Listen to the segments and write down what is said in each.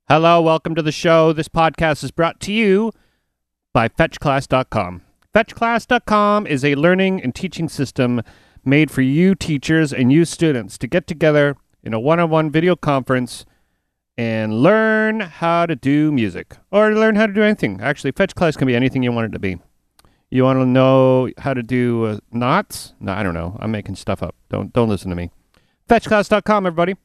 Hello, welcome to the show. This podcast is brought to you by FetchClass.com. FetchClass.com is a learning and teaching system made for you teachers and you students to get together in a one-on-one video conference and learn how to do music or learn how to do anything. Actually, FetchClass can be anything you want it to be. You want to know how to do knots? No, I don't know. I'm making stuff up. Don't listen to me. FetchClass.com, everybody.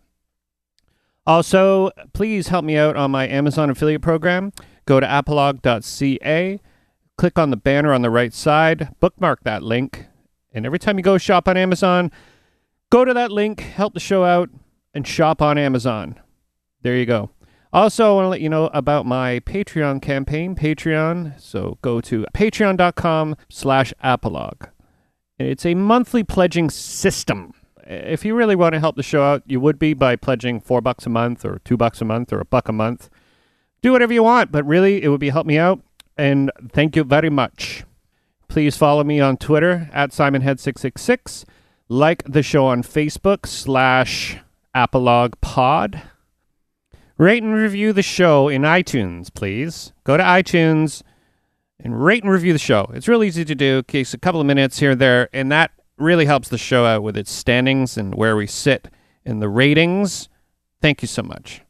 Also, please help me out on my Amazon affiliate program. Go to apolog.ca, click on the banner on the right side, bookmark that link, and every time you go shop on Amazon, go to that link, help the show out, and shop on Amazon. There you go. Also, I want to let you know about my Patreon campaign, Patreon. So go to patreon.com/apolog. It's a monthly pledging system. If you really want to help the show out, you would be by pledging $4 a month or $2 a month or $1 a month. Do whatever you want, but really, it would be help me out. And thank you very much. Please follow me on Twitter at SimonHead666. Like the show on Facebook /ApologPod. Rate and review the show in iTunes, please. Go to iTunes and rate and review the show. It's real easy to do. It takes a couple of minutes here and there, and that really helps the show out with its standings and where we sit in the ratings. Thank you so much.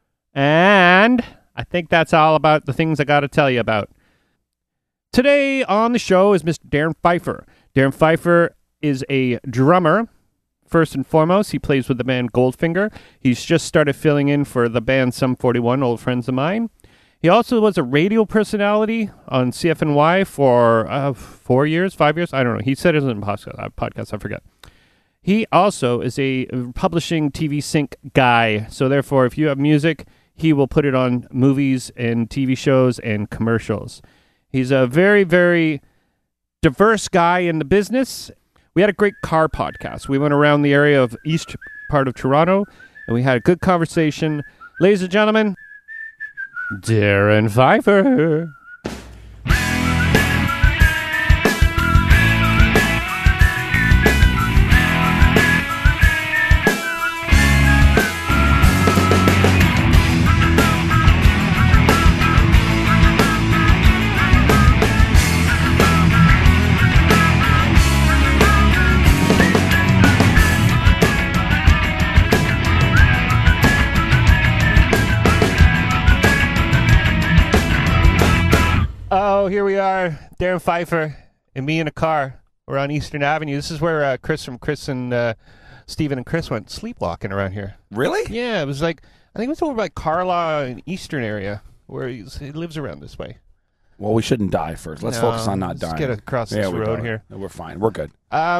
And I think that's all about the things I got to tell you about. Today on the show is Mr. Darren Pfeiffer. Darren Pfeiffer is a drummer. First and foremost, he plays with the band Goldfinger. He's just started filling in for the band Sum 41, old friends of mine. He also was a radio personality on CFNY for 4 years, 5 years. I don't know. He said it was a podcast. I forget. He also is a publishing TV sync guy. So therefore, if you have music, he will put it on movies and TV shows and commercials. He's a very, very diverse guy in the business. We had a great car podcast. We went around the area of east part of Toronto, and we had a good conversation. Ladies and gentlemen, Darren Pfeiffer. Oh, here we are, Darren Pfeiffer and me in a car. We're on Eastern Avenue. This is where Chris from Chris and Steven and Chris went sleepwalking around here. Really? Yeah, it was like, I think it was over by Carlaw in Eastern area where he lives around this way. Well, we shouldn't die first. Let's focus on not dying. Let's get across this road here. We're fine. We're good.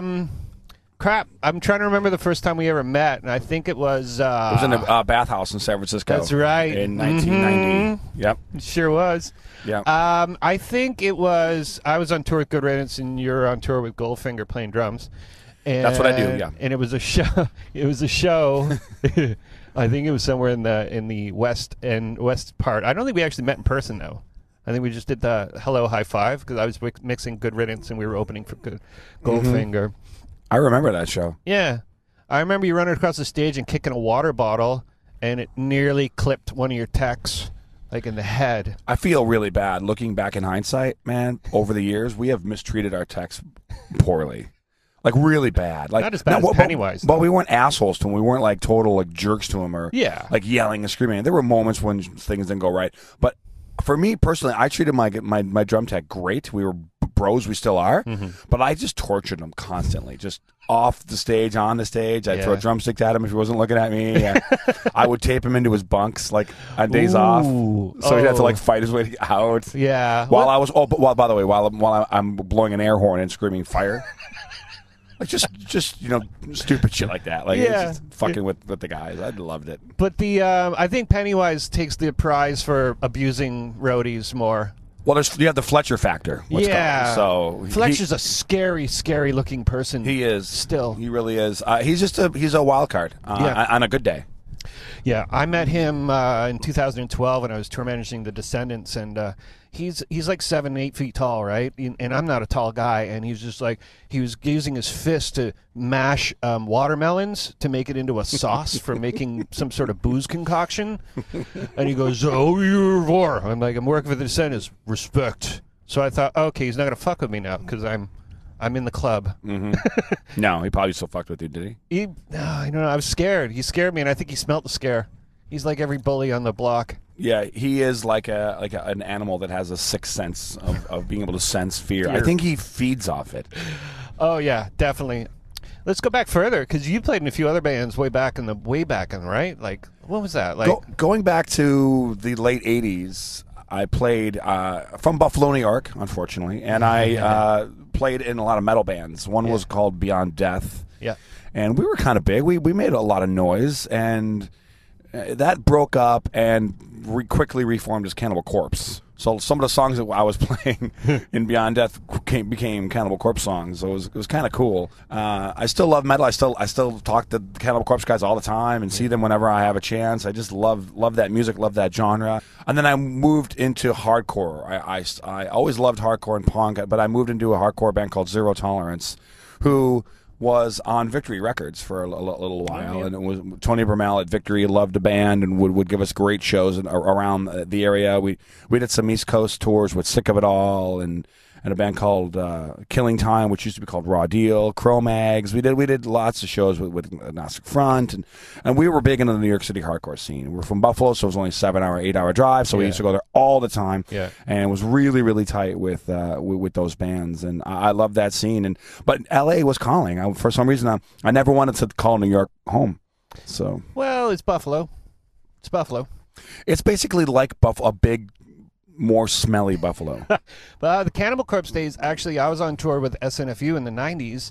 Crap. I'm trying to remember the first time we ever met, and I think it was... it was in a bathhouse in San Francisco. That's right. In 1990. Yep. It sure was. Yeah. I think it was... I was on tour with Good Riddance, and you're on tour with Goldfinger playing drums. And, that's what I do, yeah. And it was a show. It was a show. I think it was somewhere in the west part. I don't think we actually met in person, though. I think we just did the hello high five, because I was mixing Good Riddance, and we were opening for Goldfinger. I remember that show. Yeah. I remember you running across the stage and kicking a water bottle, and it nearly clipped one of your techs, like in the head. I feel really bad. Looking back in hindsight, man, over the years, we have mistreated our techs poorly. Like, really bad. Like, not as bad as Pennywise. But we weren't assholes to him. We weren't, like, total like jerks to him or, like, yelling and screaming. There were moments when things didn't go right. But for me, personally, I treated my drum tech great. We were bros, we still are, but I just tortured him constantly, just off the stage, on the stage. I'd throw drumsticks at him if he wasn't looking at me. I would tape him into his bunks, like, on days off, so he'd have to, like, fight his way out. Yeah. While I was, by the way, while I'm blowing an air horn and screaming fire. Like, just stupid shit like that. Like, just fucking with the guys. I loved it. But I think Pennywise takes the prize for abusing roadies more. Well, you have the Fletcher factor. So Fletcher's a scary, scary looking person. He is still. He really is. He's a wild card on a good day. Yeah, I met him in 2012 when I was tour managing the Descendants, and he's like 7, 8 feet tall, right? And I'm not a tall guy, and he's just like he was using his fist to mash watermelons to make it into a sauce for making some sort of booze concoction. And he goes, "Oh, you're for?" I'm like, "I'm working for the Descendants. Respect." So I thought, okay, he's not gonna fuck with me now because I'm in the club. Mm-hmm. No, he probably still fucked with you, did he? I don't know. I was scared. He scared me, and I think he smelt the scare. He's like every bully on the block. Yeah, he is like an animal that has a sixth sense of being able to sense fear. I think he feeds off it. Oh yeah, definitely. Let's go back further because you played in a few other bands way back in, right? Like what was that? Like going back to the late '80s. I played from Buffalo, New York, unfortunately, and I played in a lot of metal bands. One was called Beyond Death, and we were kind of big. We made a lot of noise, and that broke up and quickly reformed as Cannibal Corpse. So some of the songs that I was playing in Beyond Death became Cannibal Corpse songs. So it was kind of cool. I still love metal. I still talk to the Cannibal Corpse guys all the time and see them whenever I have a chance. I just love that music, love that genre. And then I moved into hardcore. I always loved hardcore and punk, but I moved into a hardcore band called Zero Tolerance, who was on Victory Records for a little while, and it was Tony Bermel at Victory loved the band and would give us great shows around the area. We did some East Coast tours with Sick of It All and a band called Killing Time, which used to be called Raw Deal, Cro-Mags. We did lots of shows with Agnostic Front, and we were big into the New York City hardcore scene. We're from Buffalo, so it was only a 7-hour, 8-hour drive, so we used to go there all the time, and it was really, really tight with those bands, and I love that scene. But L.A. was calling. For some reason, I never wanted to call New York home. So well, it's Buffalo. It's Buffalo. It's basically like a big, more smelly Buffalo. But the Cannibal Corpse days, actually, I was on tour with SNFU in the 90s,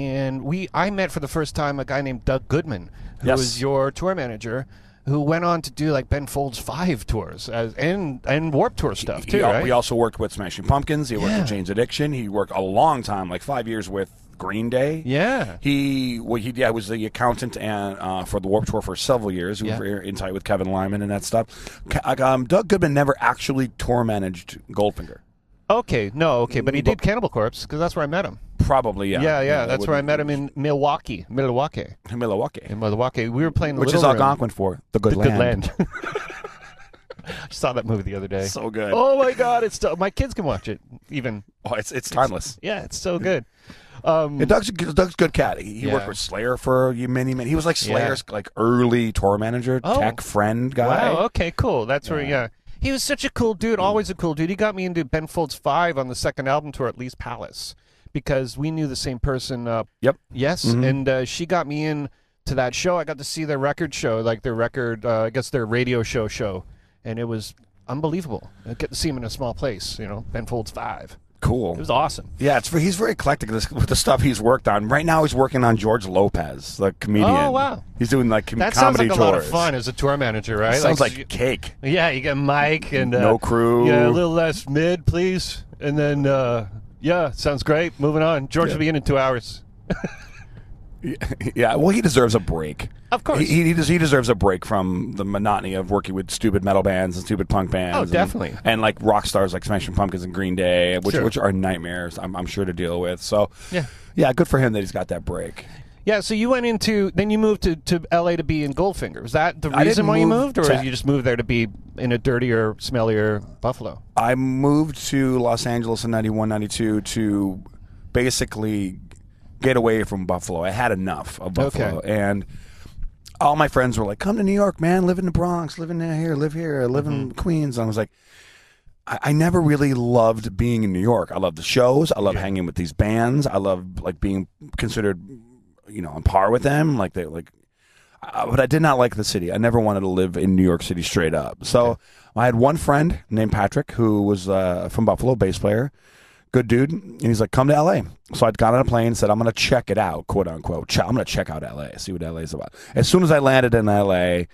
and I met for the first time a guy named Doug Goodman, who was your tour manager, who went on to do like Ben Folds 5 tours and Warped Tour stuff too, right? We also worked with Smashing Pumpkins. He worked with Jane's Addiction. He worked a long time, like 5 years with Green Day. Yeah. He was the accountant and for the Warped Tour for several years. He was in tight with Kevin Lyman and that stuff. Doug Goodman never actually tour managed Goldfinger. Okay, but he did Cannibal Corpse because that's where I met him. Probably, yeah. Yeah, that's where I met him in Milwaukee. In Milwaukee. We were playing the Which Little is Algonquin for the Good Land. I saw that movie the other day. So good. Oh my God, it's my kids can watch it even. Oh, it's timeless. It's so good. Doug's a good cat. He worked with Slayer for many. He was like Slayer's like early tour manager, tech friend guy. Wow. Okay. Cool. That's where. He was such a cool dude. Always a cool dude. He got me into Ben Folds 5 on the second album tour at Lee's Palace because we knew the same person. Yes. Mm-hmm. And she got me in to that show. I got to see their record show, like their record. I guess their radio show, and it was unbelievable. I get to see him in a small place. Ben Folds 5. Cool. It was awesome. Yeah, he's very eclectic with the stuff he's worked on. Right now he's working on George Lopez, the comedian. Oh, wow. He's doing like comedy tours. That sounds like a lot of fun as a tour manager, right? Sounds like cake. Yeah, you get Mike and... no crew. Yeah, a little less mid, please. And then, sounds great. Moving on. George will be in 2 hours. Yeah, well, he deserves a break. Of course. He deserves a break from the monotony of working with stupid metal bands and stupid punk bands. Oh, definitely. And like rock stars like Smashing Pumpkins and Green Day, which are nightmares, I'm sure, to deal with. So, yeah, good for him that he's got that break. Yeah, so you then you moved to L.A. to be in Goldfinger. Was that the reason why you moved, or you just moved there to be in a dirtier, smellier Buffalo? I moved to Los Angeles in 91, 92 to basically get away from Buffalo. I had enough of Buffalo. Okay. And all my friends were like, come to New York, man, live in the Bronx, live here, live in Queens. And I was like, I never really loved being in New York. I love the shows. I love hanging with these bands. I love like being considered, on par with them. But I did not like the city. I never wanted to live in New York City straight up. So I had one friend named Patrick who was from Buffalo, bass player. Good dude. And he's like, come to L.A. So I got on a plane and said, I'm going to check it out, quote unquote. I'm going to check out L.A., see what L.A. is about. As soon as I landed in L.A.,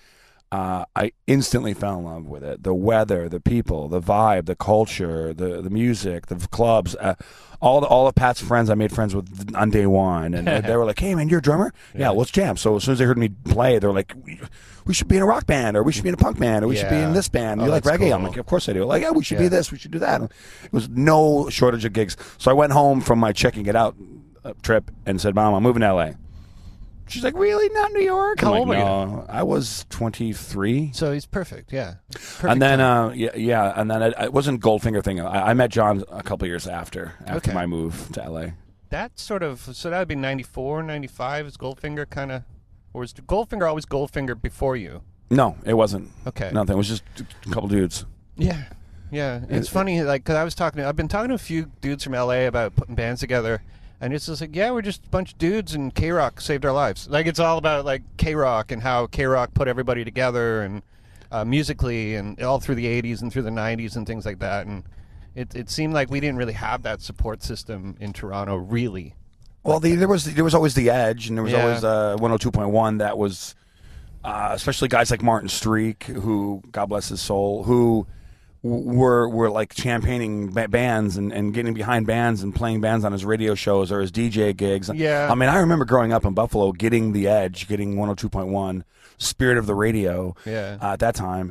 I instantly fell in love with it. The weather, the people, the vibe, the culture, the music, the clubs. All of Pat's friends I made friends with on day one, and they were like, "Hey man, you're a drummer? Yeah, let's jam." So as soon as they heard me play, they were like, "We should be in a rock band, or we should be in a punk band, or we should be in this band. You like reggae?" Cool. I'm like, "Of course I do." Like, "Yeah, we should be this, we should do that." And it was no shortage of gigs. So I went home from my checking it out trip and said, "Mom, I'm moving to LA." She's like, "Really? Not New York?" How old were you? No, I was 23. So he's perfect, yeah. Perfect and then, and then it wasn't Goldfinger thing. I met John a couple years after my move to LA. That sort of, so that would be 94, 95. Is Goldfinger kind of, or was Goldfinger always Goldfinger before you? No, it wasn't. Okay. Nothing. It was just a couple dudes. Yeah. Yeah. It's funny, like, because I've been talking to a few dudes from LA about putting bands together. And it's just like, yeah, we're just a bunch of dudes, and K-Rock saved our lives. Like, it's all about, like, K-Rock and how K-Rock put everybody together, and musically, and all through the 80s and through the 90s and things like that. And it seemed like we didn't really have that support system in Toronto, really. Well, there was always The Edge, and there was always 102.1 that was, especially guys like Martin Streak, who, God bless his soul, who were like championing bands and getting behind bands and playing bands on his radio shows or his DJ gigs. Yeah. I mean, I remember growing up in Buffalo, getting The Edge, getting 102.1, Spirit of the Radio at that time.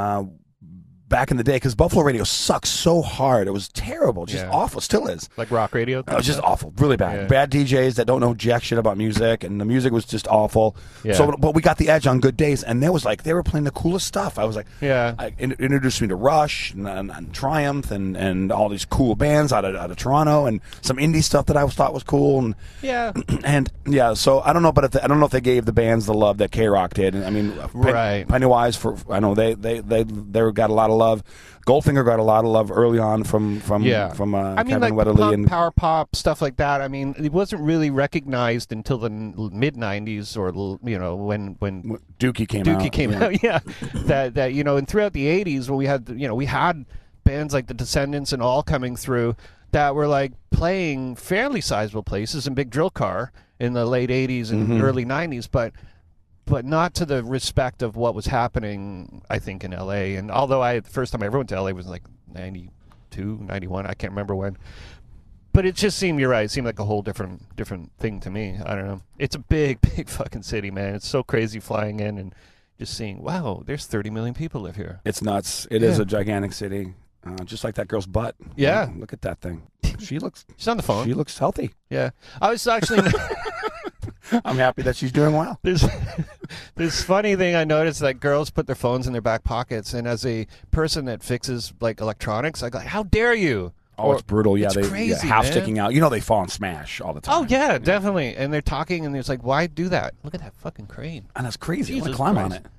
Back in the day, because Buffalo radio sucked so hard. It was terrible, just awful, still is. Like rock radio? It was just awful, really bad. Bad DJs that don't know jack shit about music, and the music was just awful. Yeah. So, but we got The Edge on good days, and there was like, they were playing the coolest stuff. I was like, it introduced me to Rush and Triumph and all these cool bands out of Toronto, and some indie stuff that I thought was cool. And so I don't know, but I don't know if they gave the bands the love that K-Rock did. And I mean, Pennywise, I know they got a lot of love. Goldfinger got a lot of love early on from I mean, Kevin like Weatherly punk, and power pop stuff like that. I mean, it wasn't really recognized until the mid '90s, or when Dookie came out. Yeah, that and throughout the '80s, when we had bands like the Descendants and all coming through that were like playing fairly sizable places in Big Drill Car in the late '80s and early '90s, but not to the respect of what was happening, I think, in L.A. And although the first time I ever went to L.A. was like 92, 91, I can't remember when. But it just seemed, you're right, it seemed like a whole different thing to me. I don't know. It's a big, big fucking city, man. It's so crazy flying in and just seeing, wow, there's 30 million people live here. It's nuts. It is a gigantic city. Just like that girl's butt. Yeah. Look at that thing. She's on the phone. She looks healthy. Yeah. I was actually... I'm happy that she's doing well. This funny thing I noticed, that girls put their phones in their back pockets, and as a person that fixes like electronics, I go, "How dare you!" Oh, it's brutal. Yeah, it's crazy, half man. sticking out. They fall and smash all the time. Oh yeah, definitely. And they're talking, and it's like, "Why do that? Look at that fucking crane." And that's crazy. I want to climb on it.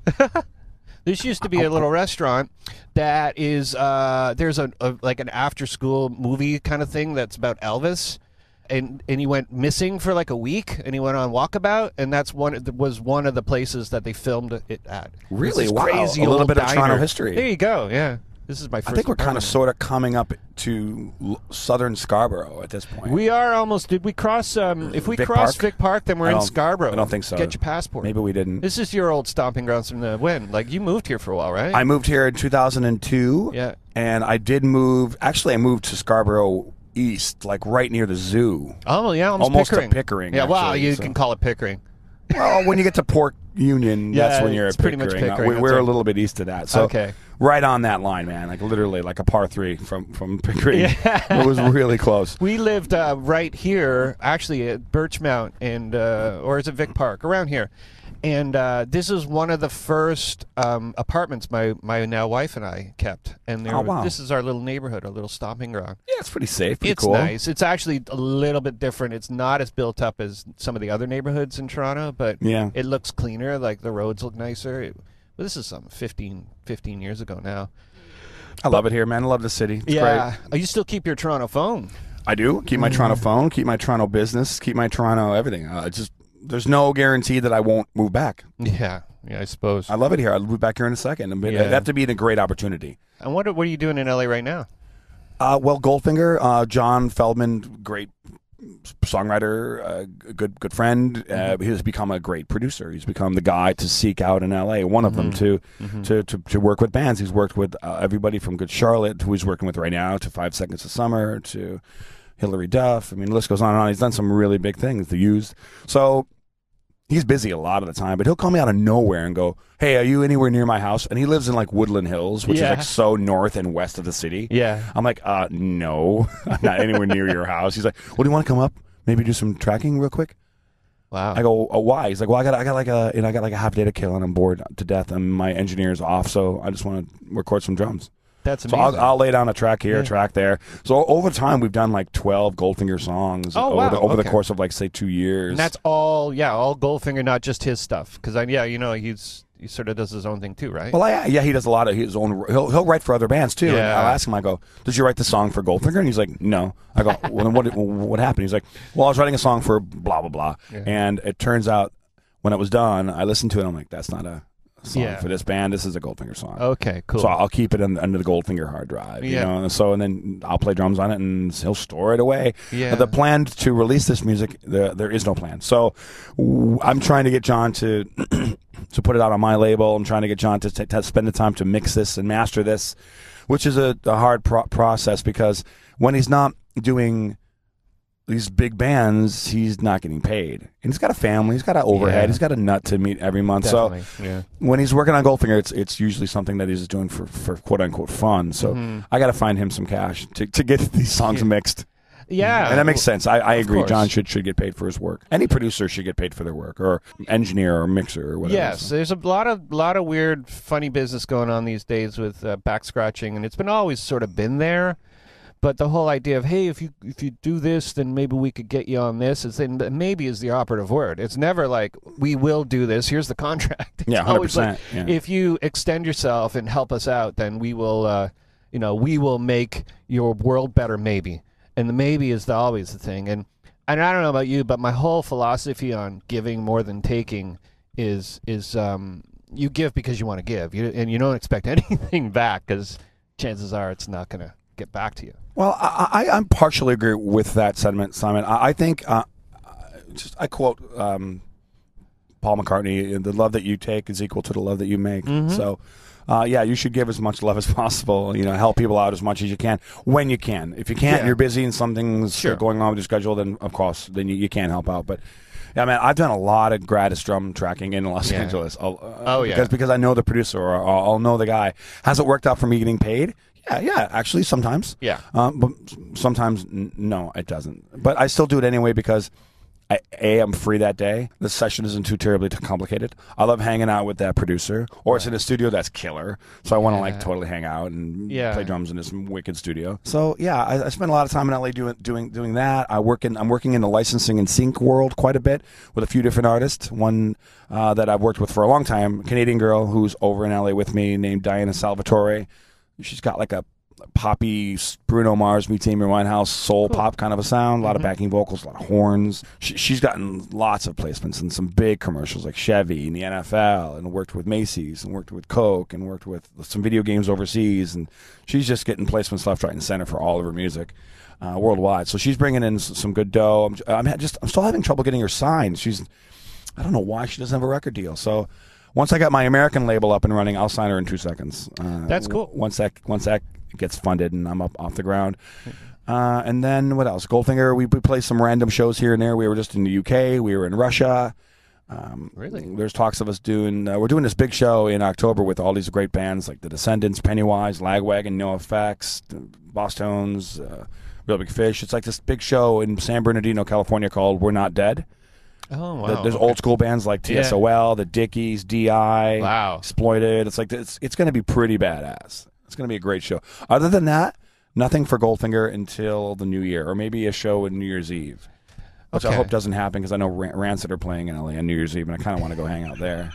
This used to be a little restaurant that is there's a like an after school movie kind of thing that's about Elvis. And he went missing for like a week, and he went on Walkabout, and was one of the places that they filmed it at. Really? Wow. Crazy a little old bit diner. of Toronto history. There you go. Yeah. This is my first. I think we're kind of sort of coming up to southern Scarborough at this point. We are almost. Did we cross? If we cross Vic Park, then we're in Scarborough. I don't think so. Get your passport. Maybe we didn't. This is your old stomping grounds from the when? Like, you moved here for a while, right? I moved here in 2002. Yeah. And I did move. Actually, I moved to Scarborough East, like right near the zoo. Oh yeah, almost Pickering. Pickering. Yeah, actually, wow, you can call it Pickering. Well, when you get to Port Union, that's when you're at Pickering. Pretty much Pickering. We're a little bit east of that, so right on that line, man. Like literally, like a par 3 from Pickering. Yeah. It was really close. We lived right here, actually at Birchmount, and or is it Vic Park, around here. And this is one of the first apartments my now wife and I kept. And this is our little neighborhood, our little stomping ground. Yeah, it's pretty safe, pretty it's cool. It's nice. It's actually a little bit different. It's not as built up as some of the other neighborhoods in Toronto, but it looks cleaner. Like the roads look nicer. But this is something 15 years ago now. I love it here, man. I love the city. It's great. You still keep your Toronto phone. I do. Keep my Toronto phone, keep my Toronto business, keep my Toronto everything. There's no guarantee that I won't move back. Yeah, I suppose. I love it here. I'll move back here in a second. It'd have to be a great opportunity. And what are you doing in LA right now? Well, Goldfinger, John Feldman, great songwriter, good friend. He has become a great producer. He's become the guy to seek out in L.A. One of them to work with bands. He's worked with everybody from Good Charlotte, who he's working with right now, to 5 Seconds of Summer, to Hillary Duff. I mean, the list goes on and on. He's done some really big things. The Used. So he's busy a lot of the time, but he'll call me out of nowhere and go, "Hey, are you anywhere near my house?" And he lives in like Woodland Hills, which is like so north and west of the city. Yeah. I'm like, no, I'm not anywhere near your house. He's like, "Well, do you want to come up? Maybe do some tracking real quick?" Wow. I go, "Oh, why?" He's like, "Well, I got like a half day to kill, and I'm bored to death, and my engineer's off, so I just want to record some drums." That's amazing. So I'll lay down a track here, a track there. So over time, we've done like 12 Goldfinger songs over the course of like, say, 2 years. And that's all Goldfinger, not just his stuff. Because, he sort of does his own thing too, right? Well, he does a lot of his own. He'll write for other bands too. Yeah. And I'll ask him. I go, "Did you write the song for Goldfinger?" And he's like, "No." I go, "Well, then what happened?" He's like, "Well, I was writing a song for blah blah blah." Yeah. And it turns out when it was done, I listened to it. And I'm like, "That's not a song for this band. This is a Goldfinger song." Okay, cool. So I'll keep it under the Goldfinger hard drive, you know. And then I'll play drums on it, and he'll store it away. Yeah. The plan to release this music, there is no plan. So I'm trying to get John to to put it out on my label. I'm trying to get John to spend the time to mix this and master this, which is a hard process, because when he's not doing these big bands, he's not getting paid. And he's got a family, he's got an overhead, he's got a nut to meet every month. Definitely. So when he's working on Goldfinger, it's usually something that he's doing for quote unquote fun. So I got to find him some cash to get these songs mixed. Yeah. And that makes sense. I agree. Course. John should get paid for his work. Any producer should get paid for their work, or engineer or mixer or whatever. Yes, there's a lot of weird, funny business going on these days with back scratching, and it's always sort of been there. But the whole idea of, hey, if you do this, then maybe we could get you on this, maybe is the operative word. It's never like, we will do this, here's the contract. It's 100%. Like, if you extend yourself and help us out, then we will, we will make your world better, maybe. And the maybe is always the thing. And I don't know about you, but my whole philosophy on giving more than taking is you give because you want to give, and you don't expect anything back, because chances are it's not going to get back to you. Well, I'm partially agree with that sentiment, Simon. I think, I quote Paul McCartney, "The love that you take is equal to the love that you make." So, you should give as much love as possible. Help people out as much as you can when you can. If you can't, you're busy and something's going on with your schedule, then of course, then you can't help out. But yeah, man, I've done a lot of gratis drum tracking in Los Angeles. Because I know the producer, or I'll know the guy. Has it worked out for me getting paid? Yeah, actually, sometimes. Yeah. But sometimes, no, it doesn't. But I still do it anyway, because I'm free that day. The session isn't too terribly complicated. I love hanging out with that producer, or it's in a studio that's killer. So I want to totally hang out and play drums in this wicked studio. So yeah, I spend a lot of time in LA doing that. I'm working in the licensing and sync world quite a bit with a few different artists. One that I've worked with for a long time, a Canadian girl who's over in LA with me, named Diana Salvatore. She's got like a poppy Bruno Mars meets Amy Winehouse soul pop kind of a sound. A lot of backing vocals, a lot of horns. She's gotten lots of placements in some big commercials like Chevy and the NFL, and worked with Macy's, and worked with Coke, and worked with some video games overseas. And she's just getting placements left, right, and center for all of her music worldwide. So she's bringing in some good dough. I'm still having trouble getting her signed. I don't know why she doesn't have a record deal. So once I got my American label up and running, I'll sign her in 2 seconds. That's cool. Once that gets funded and I'm up off the ground. And then what else? Goldfinger, we play some random shows here and there. We were just in the UK. We were in Russia. Really? There's talks of us we're doing this big show in October with all these great bands like The Descendants, Pennywise, Lagwagon, NoFX, Boss Tones, Real Big Fish. It's like this big show in San Bernardino, California called We're Not Dead. Oh, wow. There's old school bands like TSOL, the Dickies, DI, Exploited. It's like it's going to be pretty badass. It's going to be a great show. Other than that, nothing for Goldfinger until the new year, or maybe a show on New Year's Eve, which I hope doesn't happen, because I know Rancid are playing in LA on New Year's Eve, and I kind of want to go hang out there.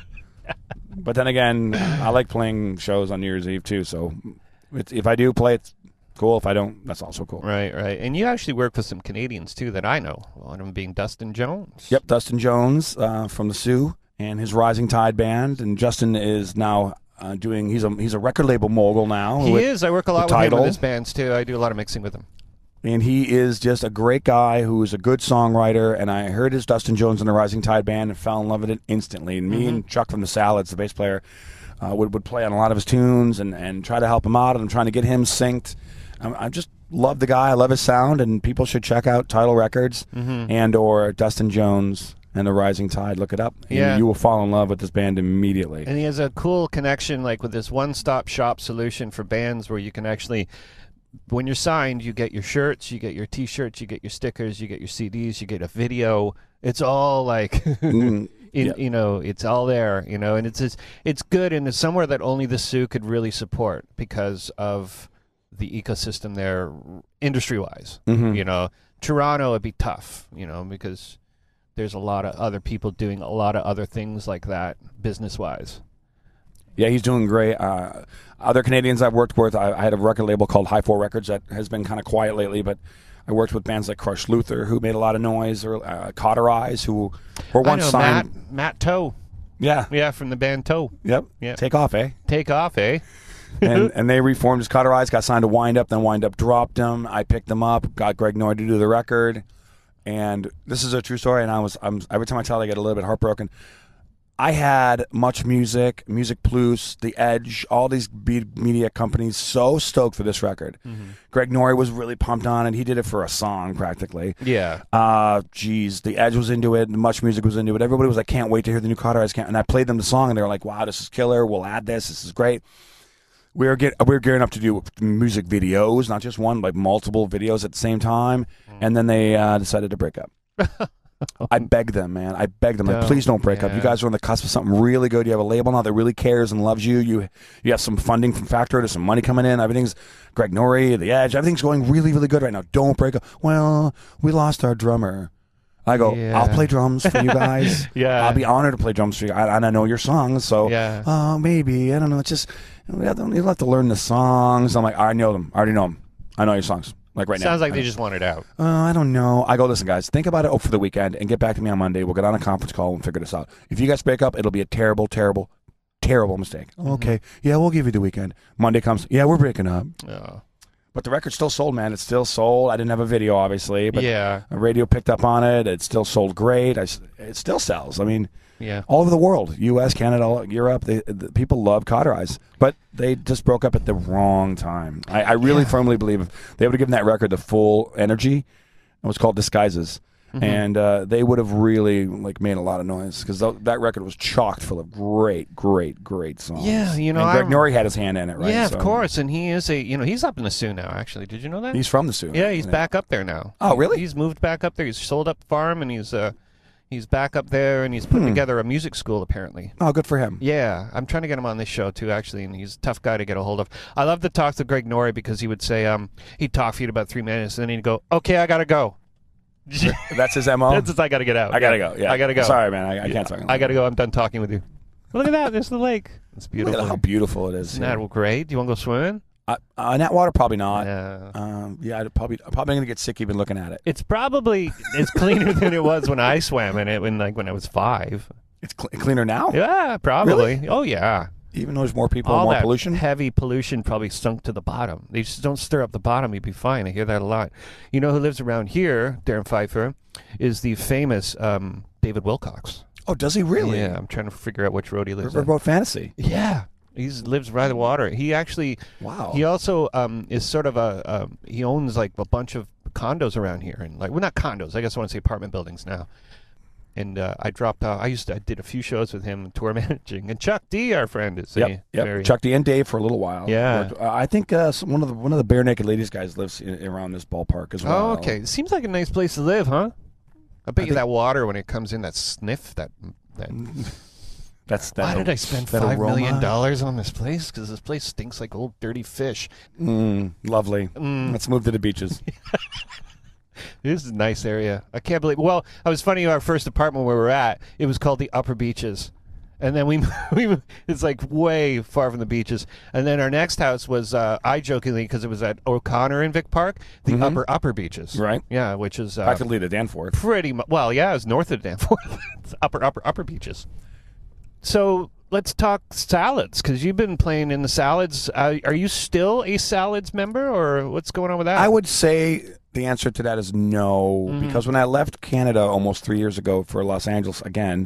But then again, I like playing shows on New Year's Eve too, so if I do play, it's cool. If I don't, that's also cool. Right. And you actually work with some Canadians too that I know, one of them being Dustin Jones. Yep, Dustin Jones from the Sioux and his Rising Tide band, and Justin is now he's a record label mogul now. He is. I work a lot with him Tidal. with his bands too. I do a lot of mixing with him. And he is just a great guy who is a good songwriter. And I heard his Dustin Jones and the Rising Tide Band and fell in love with it instantly. And me and Chuck from the Salads, the bass player, would play on a lot of his tunes and try to help him out. And I'm trying to get him synced. I just love the guy. I love his sound. And people should check out Tidal Records and or Dustin Jones and the Rising Tide. Look it up. And you will fall in love with this band immediately. And he has a cool connection like with this one-stop shop solution for bands where you can actually, when you're signed, you get your shirts, you get your T-shirts, you get your stickers, you get your CDs, you get a video. It's all like... You know, it's all there, you know, and it's good, and it's somewhere that only the Sioux could really support because of the ecosystem there, industry-wise. You know, Toronto would be tough, you know, because there's a lot of other people doing a lot of other things like that, business-wise. Yeah, he's doing great. Other Canadians I've worked with, I had a record label called High 4 Records that has been kind of quiet lately, but I worked with bands like Crush Luther, who made a lot of noise, or Cauterize, who were once signed. Matt Toe. Yeah, from the band Toe. Yep. Take Off, eh? Take Off, eh? and they reformed as Cauterize, got signed to Wind Up, then Wind Up dropped them. I picked them up, got Greg Noy to do the record, and this is a true story. And I'm every time I tell it, I get a little bit heartbroken. I had Much Music, Music Plus, The Edge, all these media companies so stoked for this record. Greg Noy was really pumped on it. He did it for a song practically. Yeah. The Edge was into it. Much Music was into it. Everybody was like, can't wait to hear the new Cauterize. And I played them the song, and they were like, wow, this is killer. We'll add this. This is great. We're gearing up to do music videos, not just one, like multiple videos at the same time. And then they decided to break up. I begged them, man. I begged them, like, please don't break up. You guys are on the cusp of something really good. You have a label now that really cares and loves you. You have some funding from Factor. There's some money coming in. Everything's Greg Noy, The Edge. Everything's going really, really good right now. Don't break up. Well, we lost our drummer. I go, I'll play drums for you guys. I'll be honored to play drums for you. And I know your songs, so maybe. I don't know. It's just, you'll have to learn the songs. I'm like, I know them. I already know them. I know your songs. Like right now. Sounds like they just want it out. I don't know. I go, listen, guys, think about it for the weekend and get back to me on Monday. We'll get on a conference call and figure this out. If you guys break up, it'll be a terrible, terrible, terrible mistake. Okay. Yeah, we'll give you the weekend. Monday comes. Yeah, we're breaking up. But the record's still sold, man. It's still sold. I didn't have a video, obviously, but the radio picked up on it. It still sold great. It still sells. I mean, all over the world, U.S., Canada, Europe, the people love Cauterize. But they just broke up at the wrong time. I really firmly believe if they would have given that record the full energy, it was called Disguises, and they would have really made a lot of noise because that record was chocked full of great, great, great songs. Yeah, you know, and Greg Noy had his hand in it, right? Yeah, of course, and he is he's up in the Sioux now. Actually, did you know that? He's from the Sioux. Yeah, he's back up there now. Oh, really? He's moved back up there. He's sold up the farm, and he's back up there, and he's putting together a music school, apparently. Oh, good for him. Yeah, I'm trying to get him on this show, too, actually, and he's a tough guy to get a hold of. I love to talk to Greg Noy because he would say, he'd talk for you about 3 minutes, and then he'd go, okay, I got to go. That's his MO? That's I got to get out. I got to go, yeah. I got to go. Sorry, man, I can't talk. I got to go. I'm done talking with you. Look at that. There's the lake. It's beautiful. Look at how beautiful it is. Isn't that great? Do you want to go swimming? In that water, probably not. Yeah. I'm probably going to get sick even looking at it. It's probably cleaner than it was when I swam in it when I was 5. It's cleaner now? Yeah, probably. Really? Oh, yeah. Even though there's more people and All more that pollution? Heavy pollution probably sunk to the bottom. They just don't stir up the bottom. You'd be fine. I hear that a lot. You know who lives around here, Darren Pfeiffer, is the famous David Wilcox. Oh, does he really? Yeah, I'm trying to figure out which road he lives on. Riverboat Fantasy. Yeah. He lives by the water. He actually, he also is sort of he owns like a bunch of condos around here. And not condos, I guess I want to say apartment buildings now. And I dropped out. I did a few shows with him, tour managing. And Chuck D, our friend, is very... Chuck D and Dave for a little while. Yeah. I think one of the Bare Naked Ladies guys lives around this ballpark as well. Oh, okay. It seems like a nice place to live, huh? I bet you that water, when it comes in, that sniff, that why did I spend $5 million on this place? Because this place stinks like old dirty fish. Lovely. Let's move to the beaches. This is a nice area. I can't believe. Well, it was funny. Our first apartment where we're at, it was called the Upper Beaches, and then we it's like way far from the beaches. And then our next house was I jokingly, because it was at O'Connor in Vic Park, the Upper Beaches. Right. Yeah, which is practically the Danforth. Pretty much. Well, yeah, it's north of Danforth. It's upper Beaches. So let's talk Salads, because you've been playing in the Salads. Are you still a Salads member, or what's going on with that? I would say The answer to that is no, because when I left Canada almost 3 years ago for Los Angeles again,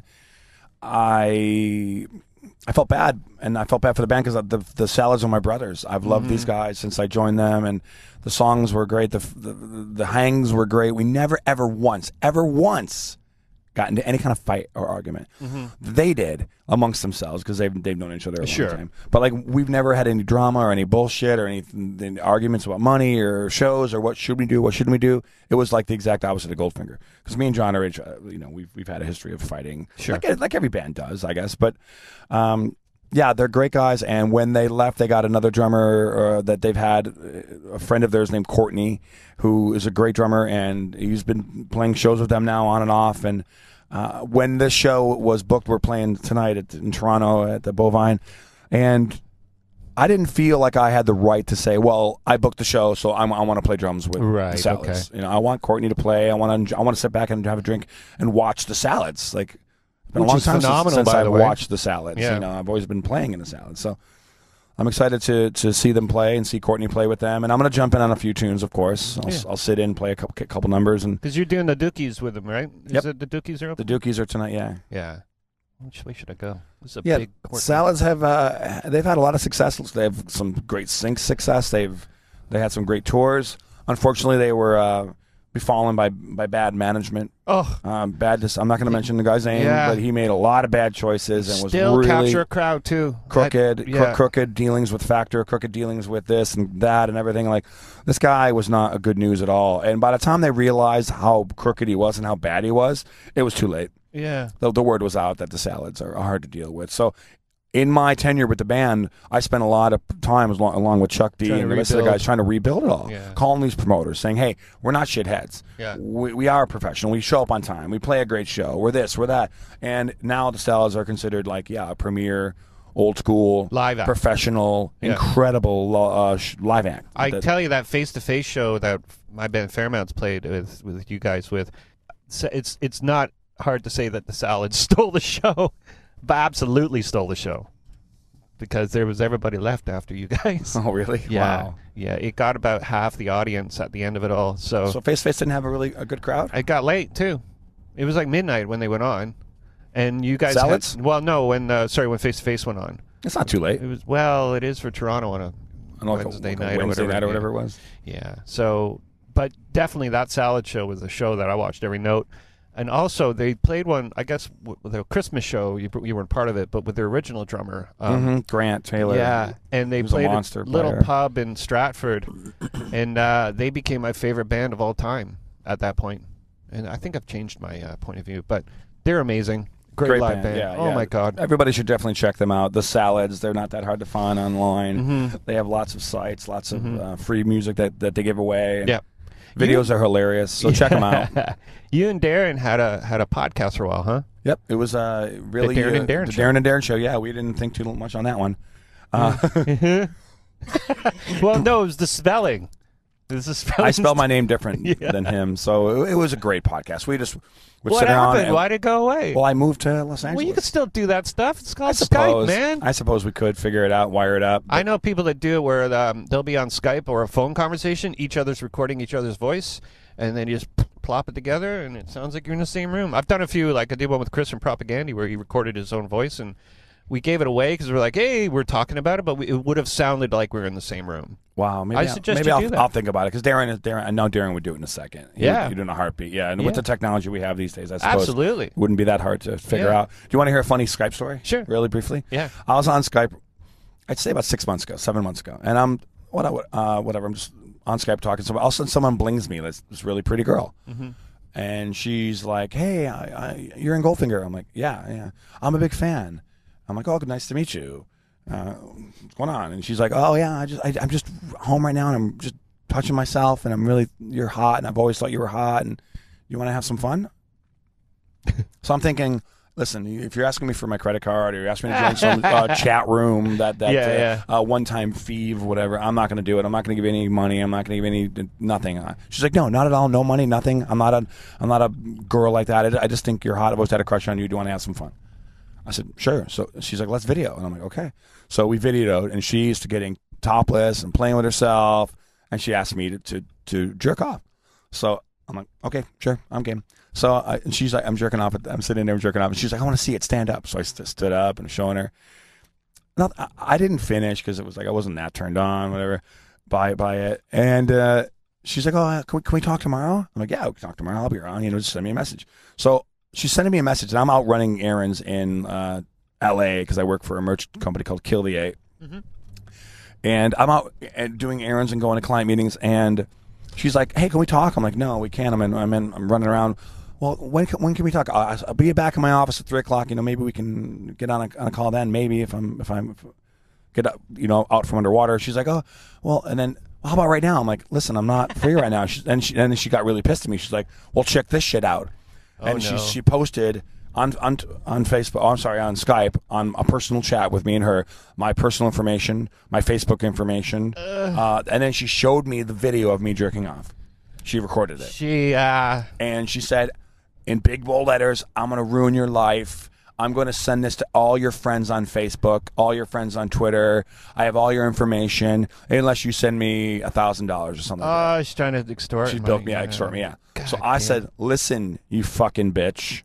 I felt bad, and I felt bad for the band because the Salads are my brothers. I've loved these guys since I joined them, and the songs were great. The hangs were great. We never ever once got into any kind of fight or argument. They did amongst themselves because they've known each other a long time. But like we've never had any drama or any bullshit or any arguments about money or shows or what should we do, what shouldn't we do. It was like the exact opposite of Goldfinger, because me and John are, we've had a history of fighting, like every band does, I guess. But yeah, they're great guys. And when they left, they got another drummer that they've had, a friend of theirs named Courtney, who is a great drummer, and he's been playing shows with them now on and off. And when this show was booked, we're playing tonight in Toronto at the Bovine, and I didn't feel like I had the right to say, well, I booked the show, so I want to play drums with the Salads. Okay. I want Courtney to play. I want to sit back and have a drink and watch the Salads. Like, it's been a long time since I've watched the Salads. Yeah. I've always been playing in the Salads, so I'm excited to see them play and see Courtney play with them. And I'm going to jump in on a few tunes, of course. I'll sit in, play a couple numbers, and because you're doing the Dookies with them, right? Is it the Dookies are open? The Dookies are tonight. Yeah. Yeah. Which way should I go? This is a big Salads have they've had a lot of success. They have some great sync success. They had some great tours. Unfortunately, they were befallen by bad management. I'm not going to mention the guy's name, but he made a lot of bad choices and was really capture a crowd too. Crooked dealings with Factor, crooked dealings with this and that and everything. Like, this guy was not a good news at all. And by the time they realized how crooked he was and how bad he was, it was too late. Yeah, the word was out that the Salads are hard to deal with. So, in my tenure with the band, I spent a lot of time along with Chuck D and the rest of the guys trying to rebuild it all. Yeah. Calling these promoters, saying, "Hey, we're not shitheads. Yeah. We are professional. We show up on time. We play a great show. We're this, we're that." And now the Salads are considered like a premier, old school, live act, professional, incredible live act. I tell you, that face-to-face show that my band Fairmounts played with you guys with, it's not hard to say that the Salads stole the show, but absolutely stole the show, because there was everybody left after you guys. Oh, really? Yeah. Wow. Yeah, it got about half the audience at the end of it all. So Face to Face didn't have a good crowd? It got late, too. It was like midnight when they went on. And you guys Salads? when Face to Face went on. It's not too late. It is for Toronto on a Wednesday night or whatever it was. Yeah. So, but definitely that Salad show was a show that I watched every note. And also, they played one, I guess, with a Christmas show. You weren't part of it, but with their original drummer. Grant Taylor. Yeah, and they played a little pub in Stratford, and they became my favorite band of all time at that point. And I think I've changed my point of view, but they're amazing. Great live band. Yeah, my God. Everybody should definitely check them out. The Salads, they're not that hard to find online. They have lots of sites, lots of free music that they give away. Yeah. Videos are hilarious, so check them out. You and Darren had a podcast for a while, huh? Yep, it was really the Darren and Darren the show. Darren and Darren show. Yeah, we didn't think too much on that one. Well, no, it was the spelling. I spelled my name different than him, so it was a great podcast. We just would sit around. Happened? Why'd it go away? Well, I moved to Los Angeles. Well, you could still do that stuff. It's called Skype, man. I suppose we could figure it out, wire it up. I know people that do it where they'll be on Skype or a phone conversation. Each other's recording each other's voice, and then you just plop it together, and it sounds like you're in the same room. I've done a few, like I did one with Chris from Propaganda where he recorded his own voice, and we gave it away because we're like, hey, we're talking about it, but it would have sounded like we were in the same room. Wow, maybe I'll think about it, because Darren, I know Darren would do it in a second. You'd do it in a heartbeat. Yeah, and with the technology we have these days, I suppose absolutely it wouldn't be that hard to figure out. Do you want to hear a funny Skype story? Sure. Really briefly? Yeah. I was on Skype, I'd say about 7 months ago, and I'm whatever. I'm just on Skype talking to someone. All of a sudden, someone blings me. This really pretty girl. And she's like, "Hey, you're in Goldfinger." I'm like, "Yeah. I'm a big fan." I'm like, "Oh, nice to meet you. What's going on?" And she's like, "Oh yeah, I'm just home right now, and I'm just touching myself, and you're hot, and I've always thought you were hot, and you want to have some fun." So I'm thinking, listen, if you're asking me for my credit card, or you're asking me to join some chat room, that one-time fee or whatever, I'm not going to do it. I'm not going to give any money. I'm not going to give any nothing. She's like, "No, not at all. No money, nothing. I'm not a girl like that. I just think you're hot. I've always had a crush on you. Do you want to have some fun?" I said, "Sure." So she's like, "Let's video." And I'm like, "Okay." So we videoed, and she's getting topless and playing with herself, and she asked me to jerk off. So I'm like, okay, sure, I'm game. So and she's like, I'm jerking off. I'm sitting there jerking off, and she's like, I want to see it. Stand up. So I stood up and showing her. No, I didn't finish because it was like I wasn't that turned on, whatever, by it. And she's like, oh, can we talk tomorrow? I'm like, yeah, we can talk tomorrow. I'll be around. Just send me a message. So she's sending me a message, and I'm out running errands in L.A. because I work for a merch company called Kill the 8. Mm-hmm. And I'm out and doing errands and going to client meetings, and she's like, hey, can we talk? I'm like, no, we can't. I'm running around. Well, when can we talk? I'll be back in my office at 3:00. Maybe we can get on a call then. Maybe if I'm get up, out from underwater. She's like, oh, well, and then how about right now? I'm like, listen, I'm not free right now. And then she got really pissed at me. She's like, well, check this shit out. And she posted on Facebook. Oh, I'm sorry, on Skype, on a personal chat with me and her, my personal information, my Facebook information, and then she showed me the video of me jerking off. She recorded it. And she said, in big bold letters, I'm going to ruin your life. I'm going to send this to all your friends on Facebook, all your friends on Twitter. I have all your information, unless you send me $1,000 or something. Oh, she's trying to extort. She's built me, extort me, yeah. God, so I said, listen, you fucking bitch,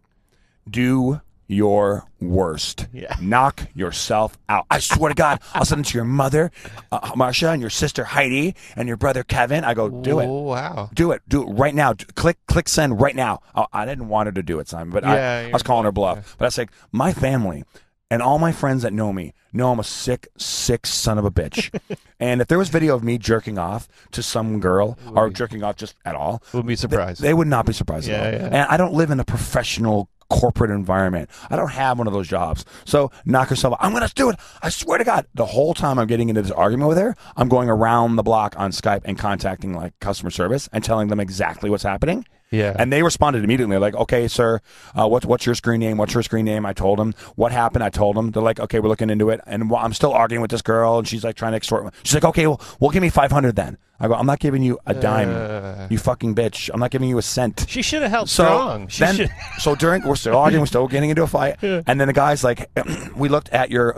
do your worst. Yeah. Knock yourself out. I swear to God, I'll send it to your mother, Marcia, and your sister Heidi, and your brother Kevin. I go, do it. Oh, wow. Do it right now. Click send right now. I didn't want her to do it, Simon, but I was calling her bluff. Yeah. But I was like, my family and all my friends that know me know I'm a sick son of a bitch. And if there was video of me jerking off to some girl or jerking off just at all, wouldn't be surprised. They would not be surprised at all. Yeah. And I don't live in a professional corporate environment. I don't have one of those jobs. So knock yourself out. I'm going to do it. I swear to God. The whole time I'm getting into this argument with her, I'm going around the block on Skype and contacting like customer service and telling them exactly what's happening. Yeah. And they responded immediately like, okay, sir, what's your screen name? What's her screen name? I told them what happened. I told them. They're like, okay, we're looking into it. And I'm still arguing with this girl, and she's like trying to extort me. She's like, okay, well, give me $500 then. I go, I'm not giving you a dime, you fucking bitch. I'm not giving you a cent. She should have held strong. So we're still arguing, we're still getting into a fight. Yeah. And then the guy's like, we looked at your,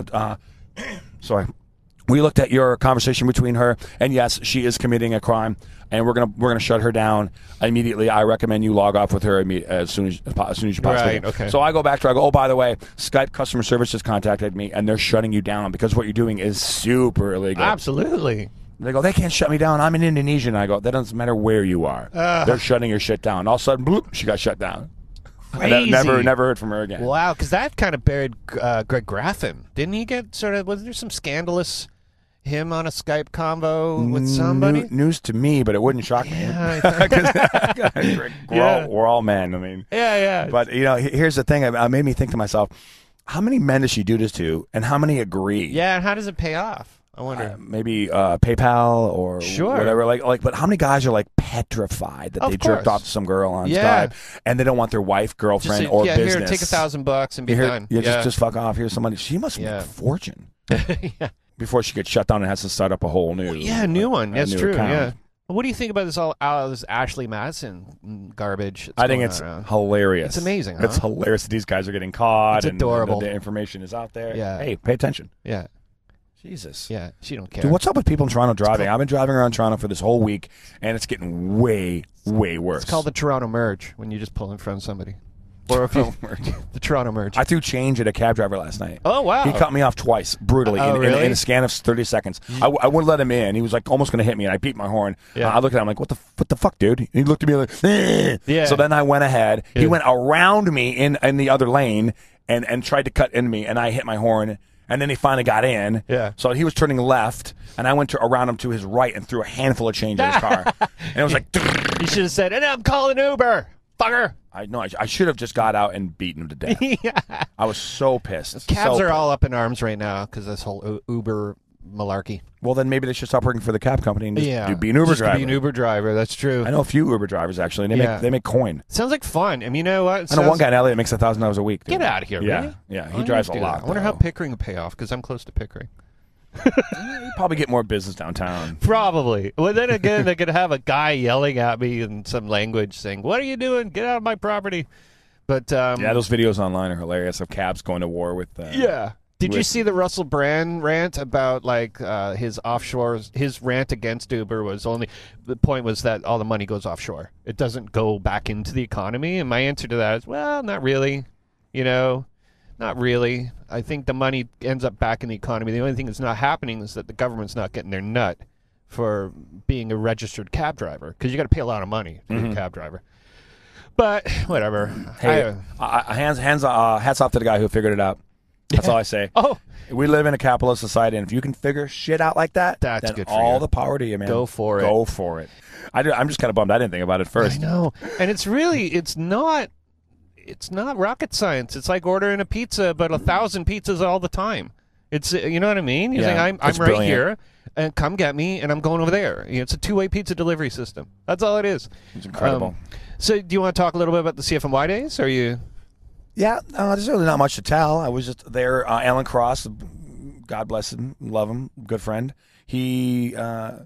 we looked at your conversation between her, and yes, she is committing a crime, and we're gonna shut her down immediately. I recommend you log off with her as soon as you possibly can. Okay. So I go back to her. I go, oh, by the way, Skype customer service has contacted me, and they're shutting you down because what you're doing is super illegal. Absolutely. They go, they can't shut me down. I'm in Indonesia. And I go, that doesn't matter where you are. They're shutting your shit down. All of a sudden, bloop, she got shut down. Crazy. Never heard from her again. Wow, because that kind of buried Greg Graffin. Didn't he get wasn't there some scandalous him on a Skype convo with somebody? News to me, but it wouldn't shock me. We're all men. I mean. Yeah. But, here's the thing. It made me think to myself, how many men does she do this to, and how many agree? Yeah, and how does it pay off? I wonder. Maybe PayPal or whatever. Like, but how many guys are like petrified that they jerked off to some girl on Skype and they don't want their wife, girlfriend, or business? Here, take $1,000 and be done. Yeah, just fuck off. Here's somebody. She must make a fortune. Yeah. Before she gets shut down and has to start up a whole new. A new one. That's true. Account. Yeah. What do you think about this Ashley Madison garbage? I think it's hilarious. It's amazing. Huh? It's hilarious that these guys are getting caught. It's adorable. And the information is out there. Yeah. Hey, pay attention. Yeah. Jesus. Yeah, she don't care. Dude, what's up with people in Toronto driving? I've been driving around Toronto for this whole week, and it's getting way, way worse. It's called the Toronto Merge, when you just pull in front of somebody. Or if you the Toronto Merge. I threw change at a cab driver last night. Oh, wow. He cut me off twice, brutally, really? in a scan of 30 seconds. I wouldn't let him in. He was like almost going to hit me, and I beat my horn. Yeah. I looked at him like, what the fuck, dude? He looked at me like, eh. Yeah. So then I went ahead. Yeah. He went around me in the other lane and tried to cut into me, and I hit my horn. And then he finally got in. Yeah. So he was turning left, and I went around him to his right and threw a handful of change at his car. And it was like... You should have said, and I'm calling Uber. Fucker. I should have just got out and beaten him to death. Yeah. I was so pissed. Cabs are all up in arms right now because this whole Uber malarkey. Well, then maybe they should stop working for the cab company and just be an Uber just driver. Be an Uber driver. That's true. I know a few Uber drivers, actually. They make coin. Sounds like fun. I mean, you know what? I know one guy in LA that makes $1,000 a week. Dude. Get out of here, really? Yeah. He drives a lot. I wonder how Pickering will pay off, because I'm close to Pickering. You probably get more business downtown. Probably. Well, then again, they could have a guy yelling at me in some language saying, "What are you doing? Get out of my property." But those videos online are hilarious of cabs going to war with Did you see the Russell Brand rant about like his offshores? His rant against Uber was only the point was that all the money goes offshore. It doesn't go back into the economy. And my answer to that is, well, not really. You know, not really. I think the money ends up back in the economy. The only thing that's not happening is that the government's not getting their nut for being a registered cab driver because you got to pay a lot of money to be a cab driver. But whatever. Hey, hats off to the guy who figured it out. That's all I say. Oh, we live in a capitalist society, and if you can figure shit out like that, that's then good for all you. the power to you, man. Go for it. Go for it. I'm just kind of bummed I didn't think about it first. I know, and it's not rocket science. It's like ordering a pizza, but 1,000 pizzas all the time. It's you know what I mean? You're saying I'm right brilliant. here, and come get me, and I'm going over there. It's a two-way pizza delivery system. That's all it is. It's incredible. So, do you want to talk a little bit about the CFMY days? Or are you? Yeah, there's really not much to tell. I was just there. Alan Cross, God bless him, love him, good friend. He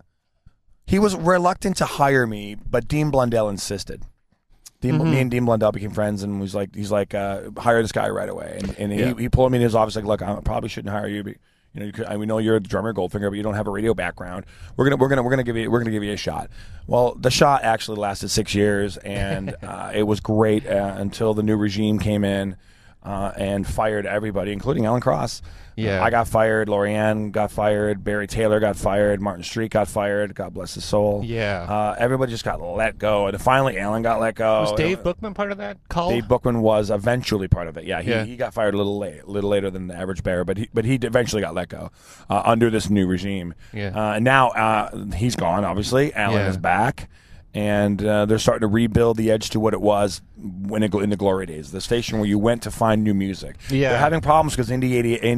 was reluctant to hire me, but Dean Blundell insisted. Me and Dean Blundell became friends, and he's like, hire this guy right away. And he pulled me in his office, like, look, I probably shouldn't hire you. But, we know you're a drummer, Goldfinger, but you don't have a radio background. We're gonna give you a shot. Well, the shot actually lasted 6 years, and it was great until the new regime came in and fired everybody, including Alan Cross. Yeah, I got fired. Lorianne got fired. Barry Taylor got fired. Martin Street got fired. God bless his soul. Yeah, everybody just got let go, and finally Alan got let go. Was Dave Bookman part of that call? Dave Bookman was eventually part of it. Yeah, he got fired a little later than the average bear, but he eventually got let go under this new regime. Yeah, now he's gone. Obviously, Alan is back. And they're starting to rebuild the Edge to what it was in the glory days, the station where you went to find new music. Yeah. They're having problems because Indie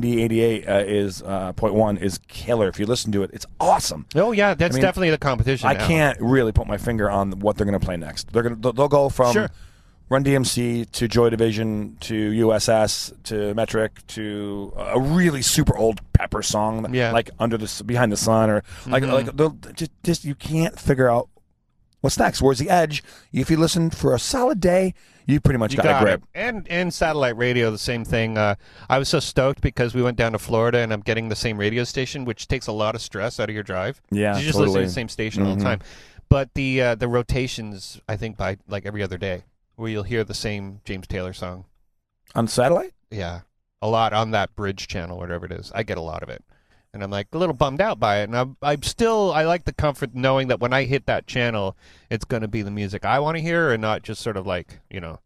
88 is .1 is killer. If you listen to it, it's awesome. Oh yeah, that's definitely the competition. I now. can't really put my finger on what they're going to play next. They'll go from Run DMC to Joy Division to USS to Metric to a really super old Pepper song, like Behind the Sun, or like they'll just you can't figure out what's next. Where's the Edge? If you listen for a solid day, you pretty much got a grip. And satellite radio, the same thing. I was so stoked because we went down to Florida, and I'm getting the same radio station, which takes a lot of stress out of your drive. Yeah, you just totally. listen to the same station all the time. But the rotations, I think, by like every other day, where you'll hear the same James Taylor song on satellite. Yeah, a lot on that bridge channel, whatever it is. I get a lot of it. And I'm like a little bummed out by it. And I like the comfort knowing that when I hit that channel, it's going to be the music I want to hear and not just sort of like,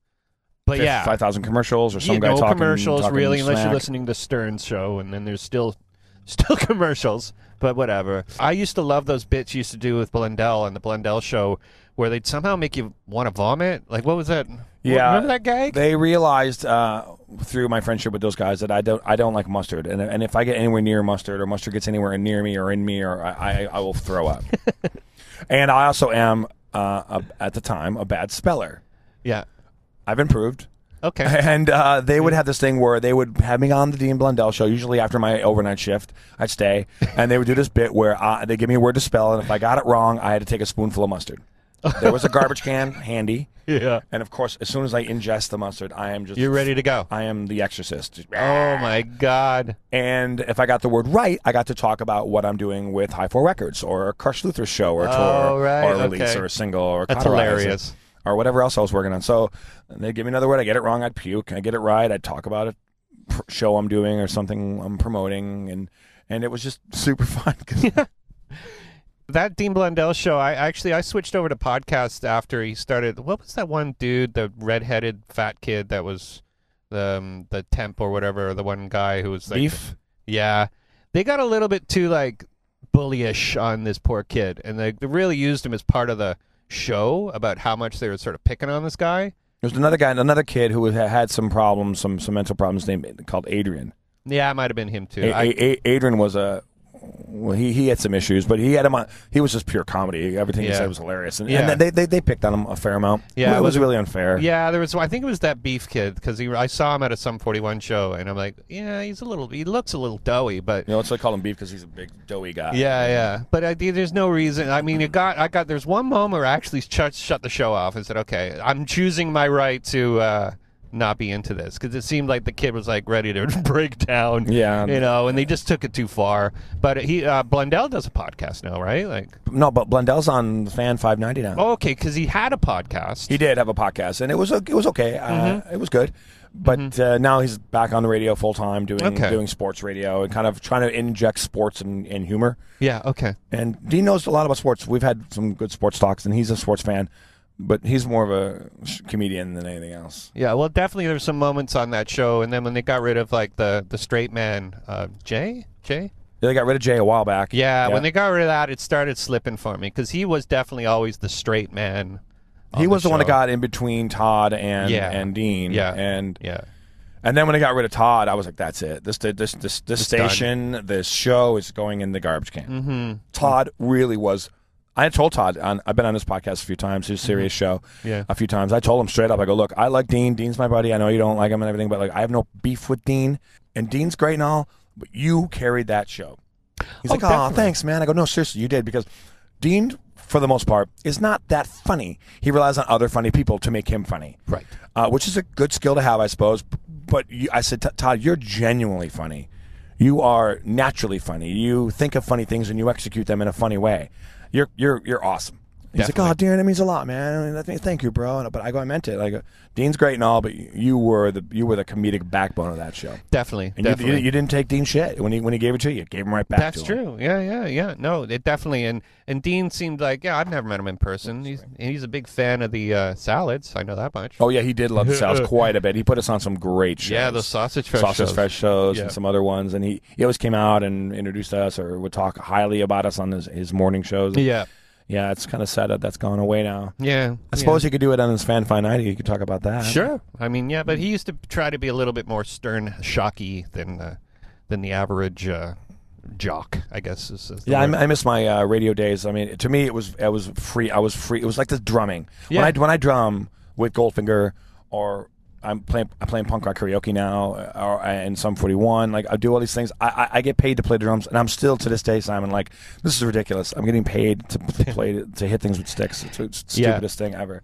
But 5,000 commercials or some guy talking. No commercials, really, smack. unless you're listening to Stern's show. And then there's still commercials. But whatever. I used to love those bits you used to do with Blundell and the Blundell show where they'd somehow make you want to vomit. Like, what was that? Yeah. Remember that gag? They realized through my friendship with those guys that I don't like mustard, and if I get anywhere near mustard, or mustard gets anywhere near me or in me, or I will throw up. And I also am at the time a bad speller. Yeah, I've improved. Okay. And they would have this thing where they would have me on the Dean Blundell show, usually after my overnight shift. I'd stay, and they would do this bit where they give me a word to spell, and if I got it wrong, I had to take a spoonful of mustard. There was a garbage can handy. Yeah. And, of course, as soon as I ingest the mustard, I am just... You're ready to go. I am the exorcist. Oh, my God. And if I got the word right, I got to talk about what I'm doing with High 4 Records or Crush Luther's show or tour or a release or a single or That's hilarious. Or whatever else I was working on. So they give me another word. I get it wrong. I'd puke. I get it right. I'd talk about a show I'm doing or something I'm promoting. And it was just super fun. That Dean Blundell show, I switched over to podcasts after he started. What was that one dude, the redheaded fat kid that was the temp or whatever, the one guy who was like Beef? Yeah. They got a little bit too like bullyish on this poor kid, and they really used him as part of the show about how much they were sort of picking on this guy. There's another kid who had some problems, some mental problems called Adrian. Yeah, it might have been him too. Adrian was he had some issues, but he had him on. He was just pure comedy. Everything he said was hilarious, and they picked on him a fair amount. Yeah, it was really unfair. Yeah, I think it was that Beef kid because I saw him at a Sum 41 show, and I'm like, yeah, he looks a little doughy, but that's why I call him Beef because he's a big doughy guy. Yeah. But there's no reason. I mean, there's one moment where I actually shut the show off and said, okay, I'm choosing my right to not be into this? Because it seemed like the kid was like ready to break down. Yeah. And they just took it too far. But Blundell does a podcast now, right? Like No, but Blundell's on Fan 590 now. oh, okay, because he had a podcast. He did have a podcast, and it was okay. It was good. But now he's back on the radio full time doing sports radio and kind of trying to inject sports and humor. Yeah, okay. And Dean knows a lot about sports. We've had some good sports talks, and he's a sports fan, but he's more of a comedian than anything else. Yeah, well, definitely there's some moments on that show, and then when they got rid of like the straight man, Jay? Yeah, they got rid of Jay a while back. Yeah, when they got rid of that, it started slipping for me because he was definitely always the straight man. He was the one that got in between Todd and Dean. Yeah. And then when they got rid of Todd, I was like, that's it. This station, done. this show is going in the garbage can. Mm-hmm. Todd really was. I had told Todd, I've been on this podcast a few times, his serious show a few times. I told him straight up, I go, look, I like Dean. Dean's my buddy. I know you don't like him and everything, but like I have no beef with Dean. And Dean's great and all, but you carried that show. He's like, oh, thanks, man. I go, no, seriously, you did, because Dean, for the most part, is not that funny. He relies on other funny people to make him funny. Right. Which is a good skill to have, I suppose. But I said, Todd, you're genuinely funny. You are naturally funny. You think of funny things and you execute them in a funny way. You're awesome. He's like, oh, Darren, that means a lot, man. Thank you, bro. But I meant it. Like, Dean's great and all, but you were the comedic backbone of that show. Definitely. And you didn't take Dean's shit when he gave it to you. You gave him right back. That's true. Yeah. No, it definitely. And Dean seemed like, I've never met him in person. He's a big fan of the salads. I know that much. Oh yeah, he did love the salads quite a bit. He put us on some great shows. Yeah, the Sausage Fresh shows and some other ones. And he always came out and introduced us or would talk highly about us on his morning shows. Yeah. Yeah, it's kind of sad that that's gone away now. Yeah. I suppose he could do it on his Fan 590. He could talk about that. Sure. I mean, yeah, but he used to try to be a little bit more stern, shocky than the average jock, I guess. Is the word. I miss my radio days. I mean, to me, it was free. I was free. It was like this drumming. Yeah. When I drum with Goldfinger, or I'm playing punk rock karaoke now, and Sum 41. Like I do all these things. I get paid to play the drums, and I'm still to this day, Simon. Like this is ridiculous. I'm getting paid to play to hit things with sticks. It's the stupidest thing ever.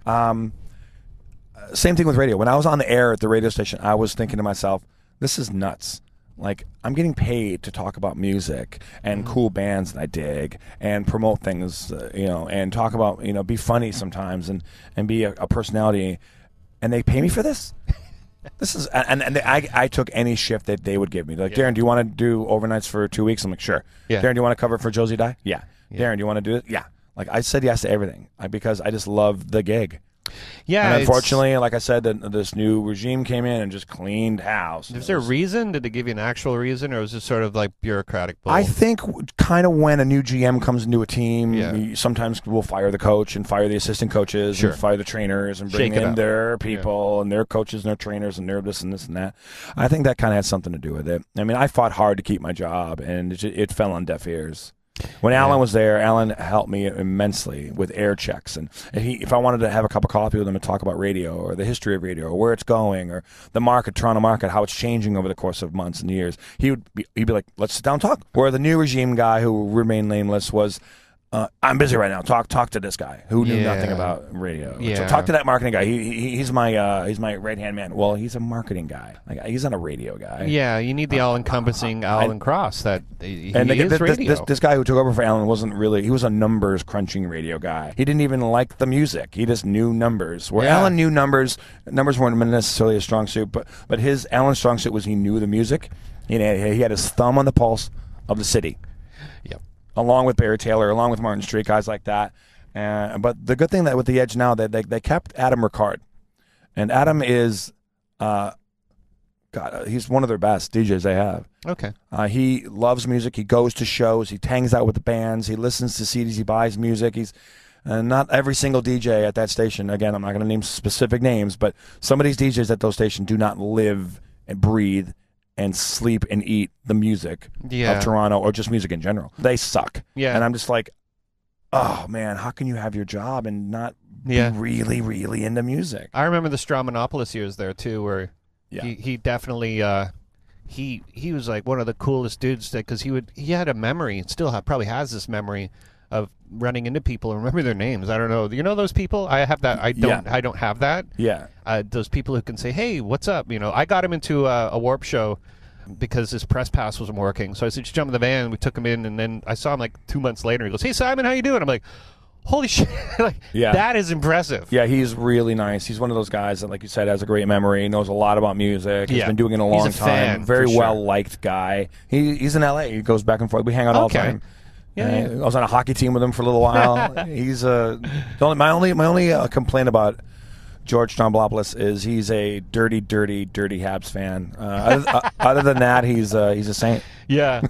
Same thing with radio. When I was on the air at the radio station, I was thinking to myself, this is nuts. Like I'm getting paid to talk about music and cool bands that I dig and promote things, and talk about, be funny sometimes and be a personality. And they pay me for this? This is I took any shift that they would give me. They're like, Darren, do you want to do overnights for 2 weeks? I'm like, sure. Yeah. Darren, do you want to cover for Josie Dye? Yeah. Darren, do you want to do it? Yeah. Like I said yes to everything because I just love the gig. Yeah. And unfortunately, like I said, this new regime came in and just cleaned house. Is there a reason? Did they give you an actual reason, or was it sort of like bureaucratic bull? I think kind of when a new GM comes into a team, sometimes we'll fire the coach and fire the assistant coaches and fire the trainers and bring in their people and their coaches and their trainers and their this and that. I think that kind of had something to do with it. I mean, I fought hard to keep my job, and it fell on deaf ears. When Alan was there, Alan helped me immensely with air checks. And if I wanted to have a cup of coffee with him and talk about radio or the history of radio or where it's going or the market, Toronto market, how it's changing over the course of months and years, he'd be like, let's sit down and talk. Where the new regime guy who remained nameless was, I'm busy right now. Talk to this guy who knew nothing about radio. Yeah. So talk to that marketing guy. He's my right hand man. Well, he's a marketing guy. Like he's not a radio guy. Yeah, you need the all-encompassing Alan Cross. That he and is radio. This guy who took over for Alan wasn't really. He was a numbers crunching radio guy. He didn't even like the music. He just knew numbers. Where Alan knew numbers. Numbers weren't necessarily a strong suit, but Alan's strong suit was he knew the music. He had his thumb on the pulse of the city. Yep. Along with Barry Taylor, along with Martin Street, guys like that. But the good thing that with the Edge now, they kept Adam Ricard. And Adam is, he's one of their best DJs they have. Okay. He loves music. He goes to shows. He hangs out with the bands. He listens to CDs. He buys music. He's not every single DJ at that station. Again, I'm not going to name specific names, but some of these DJs at those stations do not live and breathe and sleep and eat the music of Toronto or just music in general. They suck. Yeah. And I'm just like, oh, man, how can you have your job and not be really, really into music? I remember the Straumanopoulos years there, too, where he definitely... he was like one of the coolest dudes because he had a memory and still probably has this memory of running into people and remember their names. I don't know. You know those people? I have that. I don't. I don't have that. Yeah. Those people who can say, "Hey, what's up?" You know, I got him into a Warp show because his press pass wasn't working. So I said, "Just jump in the van." We took him in, and then I saw him like 2 months later. He goes, "Hey, Simon, how you doing?" I'm like, holy shit. That is impressive. Yeah, he's really nice. He's one of those guys that, like you said, has a great memory, knows a lot about music. He's been doing it a long time. Very well-liked guy. He's in L.A. He goes back and forth. We hang out all the time. I was on a hockey team with him for a little while. He's my only complaint about George Stroumboulopoulos is he's a dirty Habs fan. Other than that, he's a saint. Yeah.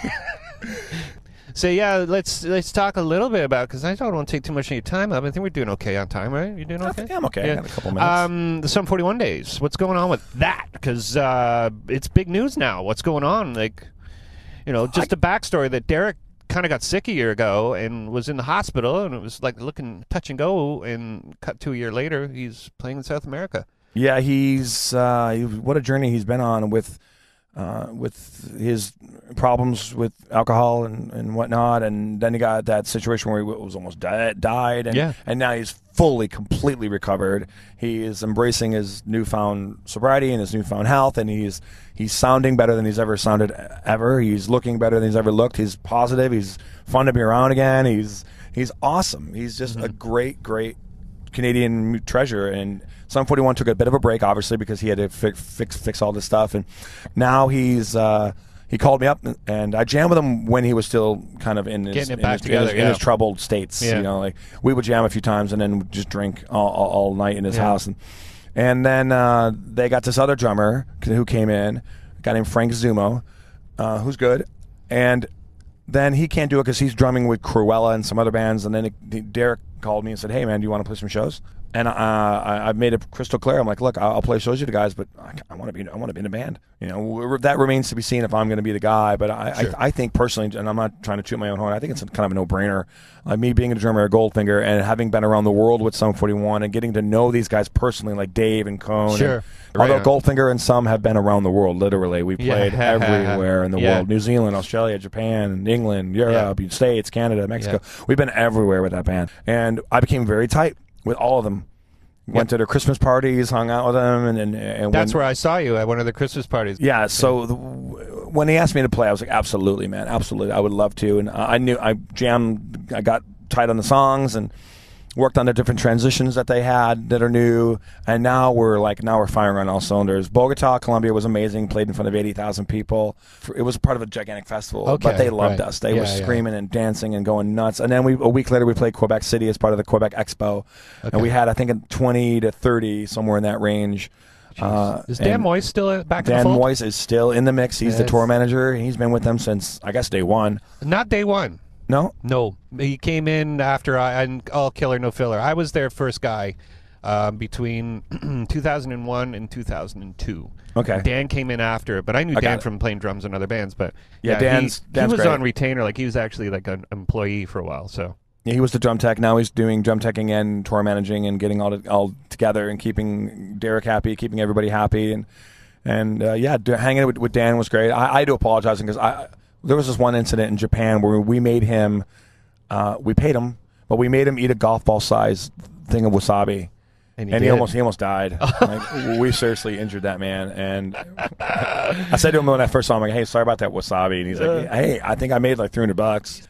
So let's talk a little bit about, because I don't want to take too much of your time up. I think we're doing okay on time, right? You doing okay? I think I'm okay. I got a couple minutes. The Sum 41 days. What's going on with that? Because it's big news now. What's going on? Like, just a backstory that Derek kind of got sick a year ago and was in the hospital, and it was like looking touch and go, and cut to a year later, he's playing in South America. Yeah, he's what a journey he's been on with his problems with alcohol and whatnot, and then he got that situation where he was almost died, and now he's completely recovered. He is embracing his newfound sobriety and his newfound health, and he's sounding better than he's ever sounded ever. He's looking better than he's ever looked. He's positive. He's fun to be around again. He's awesome. He's just a great Canadian treasure. And Sum 41 took a bit of a break, obviously, because he had to fix all this stuff, and now he called me up, and I jammed with him when he was still kind of in his troubled states. Yeah. Like we would jam a few times and then just drink all night in his house, and then they got this other drummer who came in, a guy named Frank Zumo, who's good, and then he can't do it because he's drumming with Cruella and some other bands, and then Derek called me and said, "Hey man, do you want to play some shows?" And I made it crystal clear. I'm like, look, I'll play shows with you guys, but I want to be in a band. That remains to be seen if I'm going to be the guy. But I think personally, and I'm not trying to toot my own horn, I think it's kind of a no-brainer. Me being a drummer at Goldfinger and having been around the world with Sum 41 and getting to know these guys personally, like Dave and Cone. Sure. Although Goldfinger and Sum have been around the world, literally. We played everywhere in the world. New Zealand, Australia, Japan, England, Europe, States, Canada, Mexico. We've been everywhere with that band. And I became very tight with all of them. Went to their Christmas parties, hung out with them, and that's where I saw you at one of the Christmas parties. Yeah. So when he asked me to play, I was like, absolutely, man, absolutely, I would love to. And I knew I got tight on the songs and worked on the different transitions that they had that are new, and now we're firing on all cylinders. Bogota, Colombia was amazing. Played in front of 80,000 people. It was part of a gigantic festival, but they loved us. They were screaming and dancing and going nuts. And then a week later we played Quebec City as part of the Quebec Expo, and we had, I think, 20 to 30, somewhere in that range. Is Dan Moyes still back in the fold? Dan Moyes is still in the mix. He's the tour manager. He's been with them since, I guess, day one. Not day one. No, he came in after all killer no filler. I was their first guy between 2001 and 2002. Okay, Dan came in after, but I knew Dan from playing drums in other bands. But Dan's he was great. on retainer, like he was actually like an employee for a while. So yeah, he was the drum tech. Now he's doing drum teching and tour managing and getting all together and keeping Derek happy, keeping everybody happy, and hanging with Dan was great. I do apologize because there was this one incident in Japan where we made him, we paid him, but we made him eat a golf ball size thing of wasabi, and he almost died. We seriously injured that man, and I said to him when I first saw him, like, "Hey, sorry about that wasabi," and he's like, "Hey, I think I made like $300."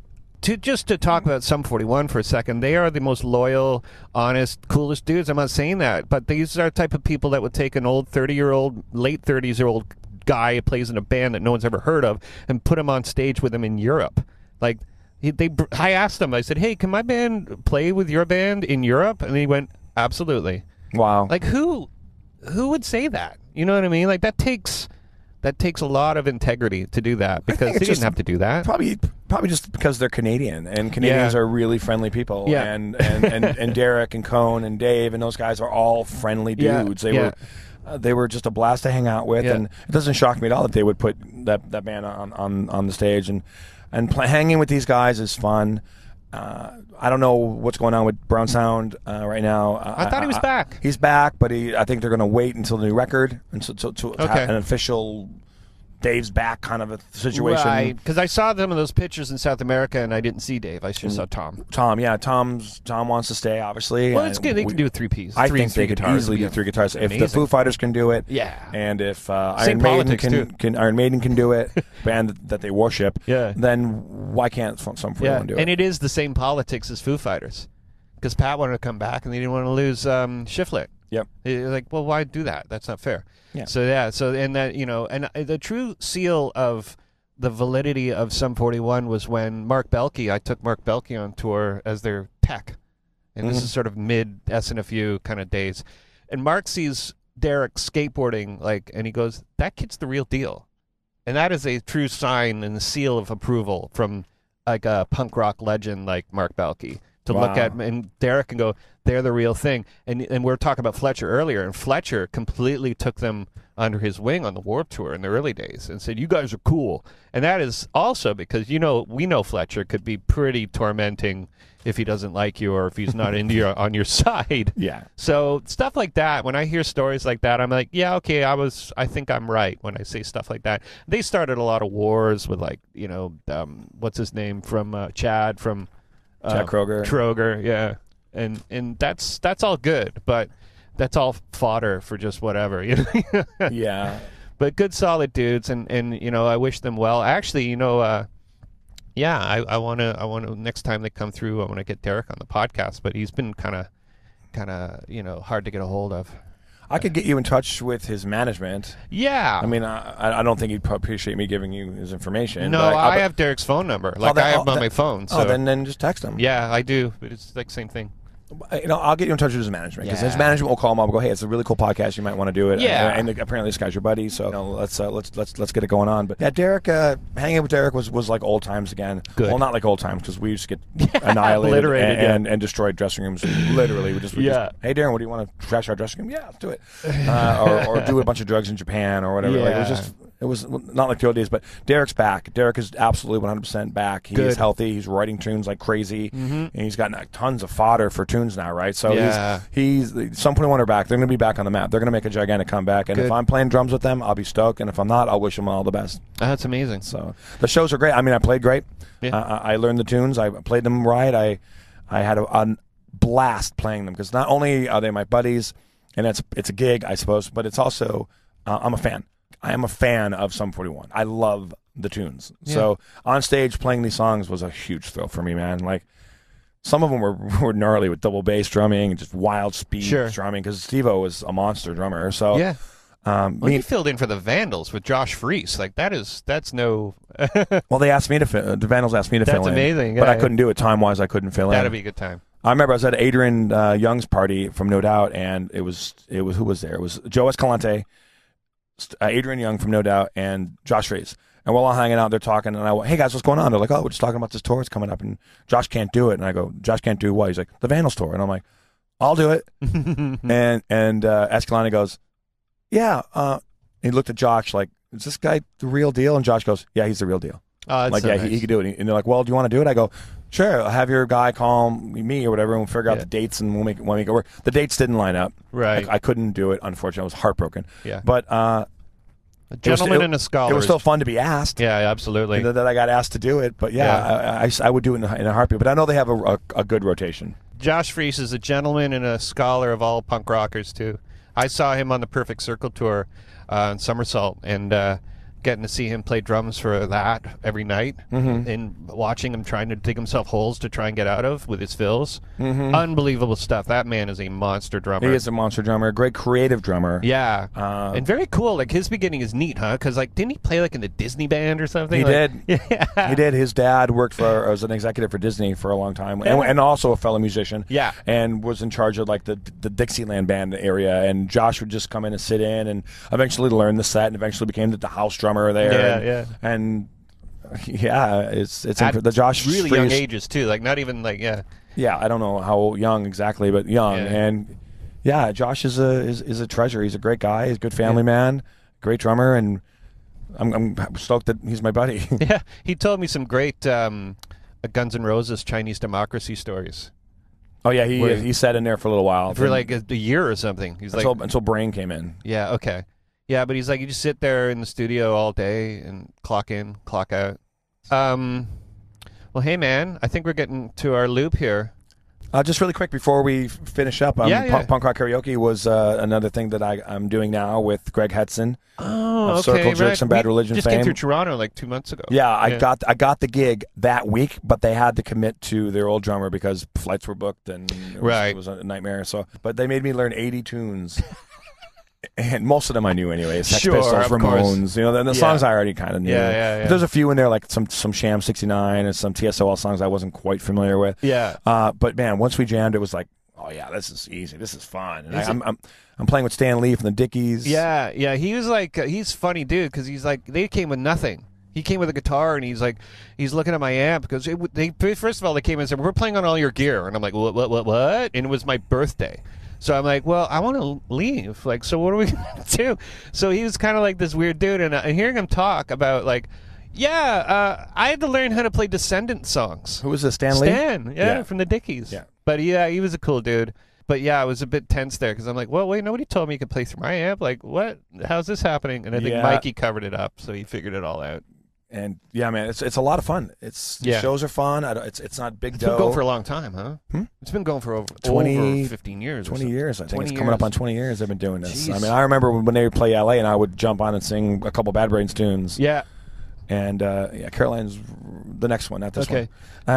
To talk about Sum 41 for a second, they are the most loyal, honest, coolest dudes. I'm not saying that, but these are the type of people that would take an old 30-year-old, late 30s-year-old guy who plays in a band that no one's ever heard of and put him on stage with him in Europe. Like I asked him, I said, "Hey, can my band play with your band in Europe?" And he went, "Absolutely." Wow. Like who would say that? You know what I mean? Like that takes a lot of integrity to do that, because they didn't have to do that. Probably just because they're Canadian, and Canadians are really friendly people. Yeah. And Derek and Cone and Dave and those guys are all friendly dudes. They were just a blast to hang out with, and it doesn't shock me at all that they would put that band on the stage, and hanging with these guys is fun. I don't know what's going on with Brown Sound right now. I thought he was back. He's back, but I think they're going to wait until the new record and to have an official Dave's back kind of a situation. Right, because I saw some of those pictures in South America, and I didn't see Dave. I just saw Tom. Tom wants to stay, obviously. Well, it's good. They can do 3 Ps. I think they could easily do 3 guitars. If the Foo Fighters can do it, and if Iron Maiden can do it, band that they worship, then why can't Sum 41 do it? And it is the same politics as Foo Fighters, because Pat wanted to come back, and they didn't want to lose Shiflett. Yep. Like, well, why do that? That's not fair. Yeah. So and that and the true seal of the validity of Sum 41 was when I took Mark Belkey on tour as their tech, and this is sort of mid SNFU kind of days, and Mark sees Derek skateboarding and he goes, "That kid's the real deal," and that is a true sign and the seal of approval from like a punk rock legend like Mark Belkey. To look at and Derek and go, they're the real thing. And we were talking about Fletcher earlier, and Fletcher completely took them under his wing on the Warped Tour in the early days and said, you guys are cool. And that is also because, we know Fletcher could be pretty tormenting if he doesn't like you or if he's not on your side. Yeah. So stuff like that, when I hear stories like that, I'm like, yeah, okay, I think I'm right when I say stuff like that. They started a lot of wars with what's his name from Chad from... Chad Kroger, yeah, and that's all good, but that's all fodder for just whatever, Yeah. But good, solid dudes, and I wish them well. Actually, I want to next time they come through, I want to get Derek on the podcast, but he's been kind of hard to get a hold of. I could get you in touch with his management. Yeah. I mean, I don't think he'd appreciate me giving you his information. No, I have Derek's phone number. I have him on my phone. So. Then just text him. Yeah, I do. But it's like the same thing. I'll get you in touch with his management because his management will call him up and go, "Hey, it's a really cool podcast. You might want to do it." Yeah, and apparently this guy's your buddy, so let's get it going on. But yeah, Derek, hanging out with Derek was like old times again. Good. Well, not like old times because we used to get annihilated and destroyed dressing rooms. Literally, we just hey, Darren, what do you want to trash our dressing room? Yeah, let's do it. Or do a bunch of drugs in Japan or whatever. Yeah. It was not like the old days, but Derek's back. Derek is absolutely 100% back. He is healthy. He's writing tunes like crazy, and he's got tons of fodder for tunes now, right? So he's Sum 41 are back. They're going to be back on the map. They're going to make a gigantic comeback, and if I'm playing drums with them, I'll be stoked, and if I'm not, I'll wish them all the best. That's amazing. So the shows are great. I mean, I played great. Yeah. I learned the tunes. I played them right. I had a blast playing them because not only are they my buddies, and it's a gig, I suppose, but it's also I'm a fan. I am a fan of Sum 41. I love the tunes. Yeah. So on stage playing these songs was a huge thrill for me, man. Like some of them were gnarly with double bass drumming and just wild speed drumming because Steve-O was a monster drummer. So yeah. You filled in for the Vandals with Josh Freese. Like that's no. Well, they asked me to the Vandals asked me to fill in. That's amazing. But I couldn't do it time-wise. I couldn't fill in. That'd be a good time. I remember I was at Adrian Young's party from No Doubt, and it was who was there? It was Joe Escalante, Adrian Young from No Doubt, and Josh Freese. And we're all hanging out, they're talking, and I went, hey guys, what's going on? They're like, oh, we're just talking about this tour, it's coming up, and Josh can't do it. And I go, Josh can't do what? He's like, the Vandals tour. And I'm like, I'll do it. and Escalante goes, yeah. He looked at Josh like, is this guy the real deal? And Josh goes, yeah, he's the real deal. Oh, like, so yeah, nice. he could do it. And they're like, well, do you want to do it? I go, sure. I'll have your guy call me or whatever, and we'll figure out the dates, and we'll make it work. The dates didn't line up. Right. I couldn't do it, unfortunately. I was heartbroken. Yeah. But a gentleman and a scholar. It was still fun to be asked. Yeah, absolutely. That I got asked to do it. But I would do it in a heartbeat. But I know they have a good rotation. Josh Freese is a gentleman and a scholar of all punk rockers, too. I saw him on the Perfect Circle tour in Somersault, and getting to see him play drums for that every night, and watching him trying to dig himself holes to try and get out of with his fills. Unbelievable stuff. That man is a monster drummer. He is a monster drummer, a great creative drummer. Yeah. And very cool. Like, his beginning is neat, huh? Because, like, didn't he play, like, in the Disney band or something? He did. Yeah. He did. His dad worked as an executive for Disney for a long time, and also a fellow musician. Yeah. And was in charge of, like, the Dixieland band area, and Josh would just come in and sit in, and eventually learn the set, and eventually became the house drummer there. And it's the Josh really Freese, young ages too, like not even like I don't know how young exactly, but young. And Josh is a treasure. He's a great guy. He's a good family man, great drummer, and I'm stoked that he's my buddy. Yeah, he told me some great Guns N' Roses Chinese Democracy stories. Oh yeah, he sat in there for a little while for like a year or something. He's until Brain came in. Yeah, okay. Yeah, but he's like, you just sit there in the studio all day and clock in, clock out. Well, hey, man, I think we're getting to our loop here. Just really quick before we finish up, Punk Rock Karaoke was another thing that I'm doing now with Greg Hetson. Oh, of Circle Jerks and Bad Religion just fame. came through Toronto like 2 months ago. Yeah, I got the gig that week, but they had to commit to their old drummer because flights were booked and it was a nightmare. So, but they made me learn 80 tunes. And most of them I knew anyway. Sex Pistols, Ramones, the songs I already kind of knew. Yeah. There's a few in there, like some Sham 69 and some TSOL songs I wasn't quite familiar with. Yeah. But man, once we jammed, it was like, oh yeah, this is easy. This is fun. And I'm playing with Stan Lee from the Dickies. Yeah. He was like, he's a funny dude because he's like, they came with nothing. He came with a guitar and he's looking at my amp because first of all they came and said, we're playing on all your gear, and I'm like, what? And it was my birthday. So I'm like, well, I want to leave. Like, so what are we going to do? So he was kind of like this weird dude. And hearing him talk about, like, I had to learn how to play Descendant songs. Who was this, Stan Lee? Stan, from the Dickies. Yeah. But, yeah, he was a cool dude. But, yeah, I was a bit tense there because I'm like, well, wait, nobody told me you could play through my amp. Like, what? How's this happening? And I think Mikey covered it up, so he figured it all out. And yeah, man, it's a lot of fun. Shows are fun. It's not big dough. It's been going for a long time, huh? It's been going for over 15 years. 20 years, I think. It's coming up on 20 years they've been doing this. Jeez. I mean, I remember when they would play LA and I would jump on and sing a couple Bad Brains tunes. Yeah. And Caroline's the next one, not this one.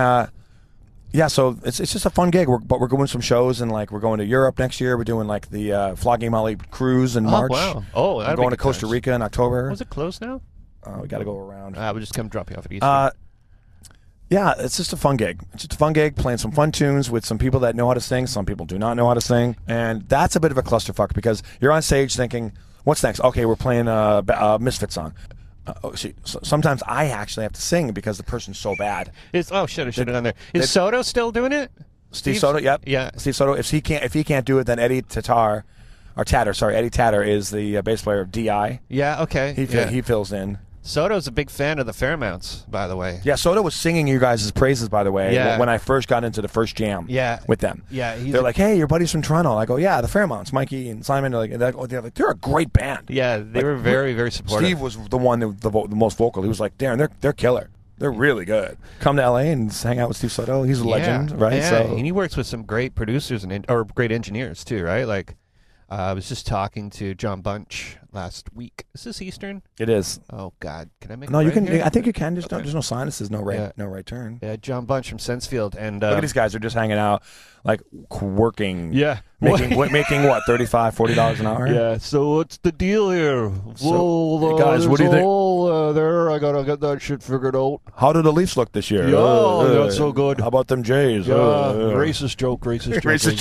Yeah, so it's just a fun gig. But we're going some shows, and like we're going to Europe next year. We're doing like the Flogging Molly cruise in March. Wow. Oh, I'm going to Costa Rica in October. Was it closed now? We got to go around. We'll just come drop you off at East. Yeah, it's just a fun gig. It's just a fun gig, playing some fun tunes with some people that know how to sing. Some people do not know how to sing. And that's a bit of a clusterfuck because you're on stage thinking, what's next? Okay, we're playing a Misfit song. Sometimes I actually have to sing because the person's so bad. I should have done there. Is Soto still doing it? Steve Soto, yep. Yeah. Steve Soto. If he can't do it, then Eddie Tatter is the bass player of DI. Yeah, okay. He fills in. Soto's a big fan of the Fairmounts, by the way. Yeah, Soto was singing you guys' praises, by the way, yeah. when I first got into the first jam with them. Yeah, they're like, hey, your buddy's from Toronto. I go, yeah, the Fairmounts, Mikey and Simon. They're a great band. Yeah, they were very, very supportive. Steve was the one, the most vocal. He was like, Darren, they're killer. They're really good. Come to LA and hang out with Steve Soto. He's a legend, right? Yeah, and he works with some great producers or great engineers, too, right? Like, I was just talking to John Bunch last week. Is this Eastern? It is. Oh God, can I make? No, it you right can. Here? I think you can. There's no sinuses, no right turn. Yeah, John Bunch from Sensefield, and look at these guys. They're just hanging out, like working. Yeah, making what? $35, $40 an hour. Yeah. So what's the deal here? So, guys, what do you think? There, I gotta get that shit figured out. How do the Leafs look this year? Yeah, not so good. How about them Jays? Yeah, racist joke, sexist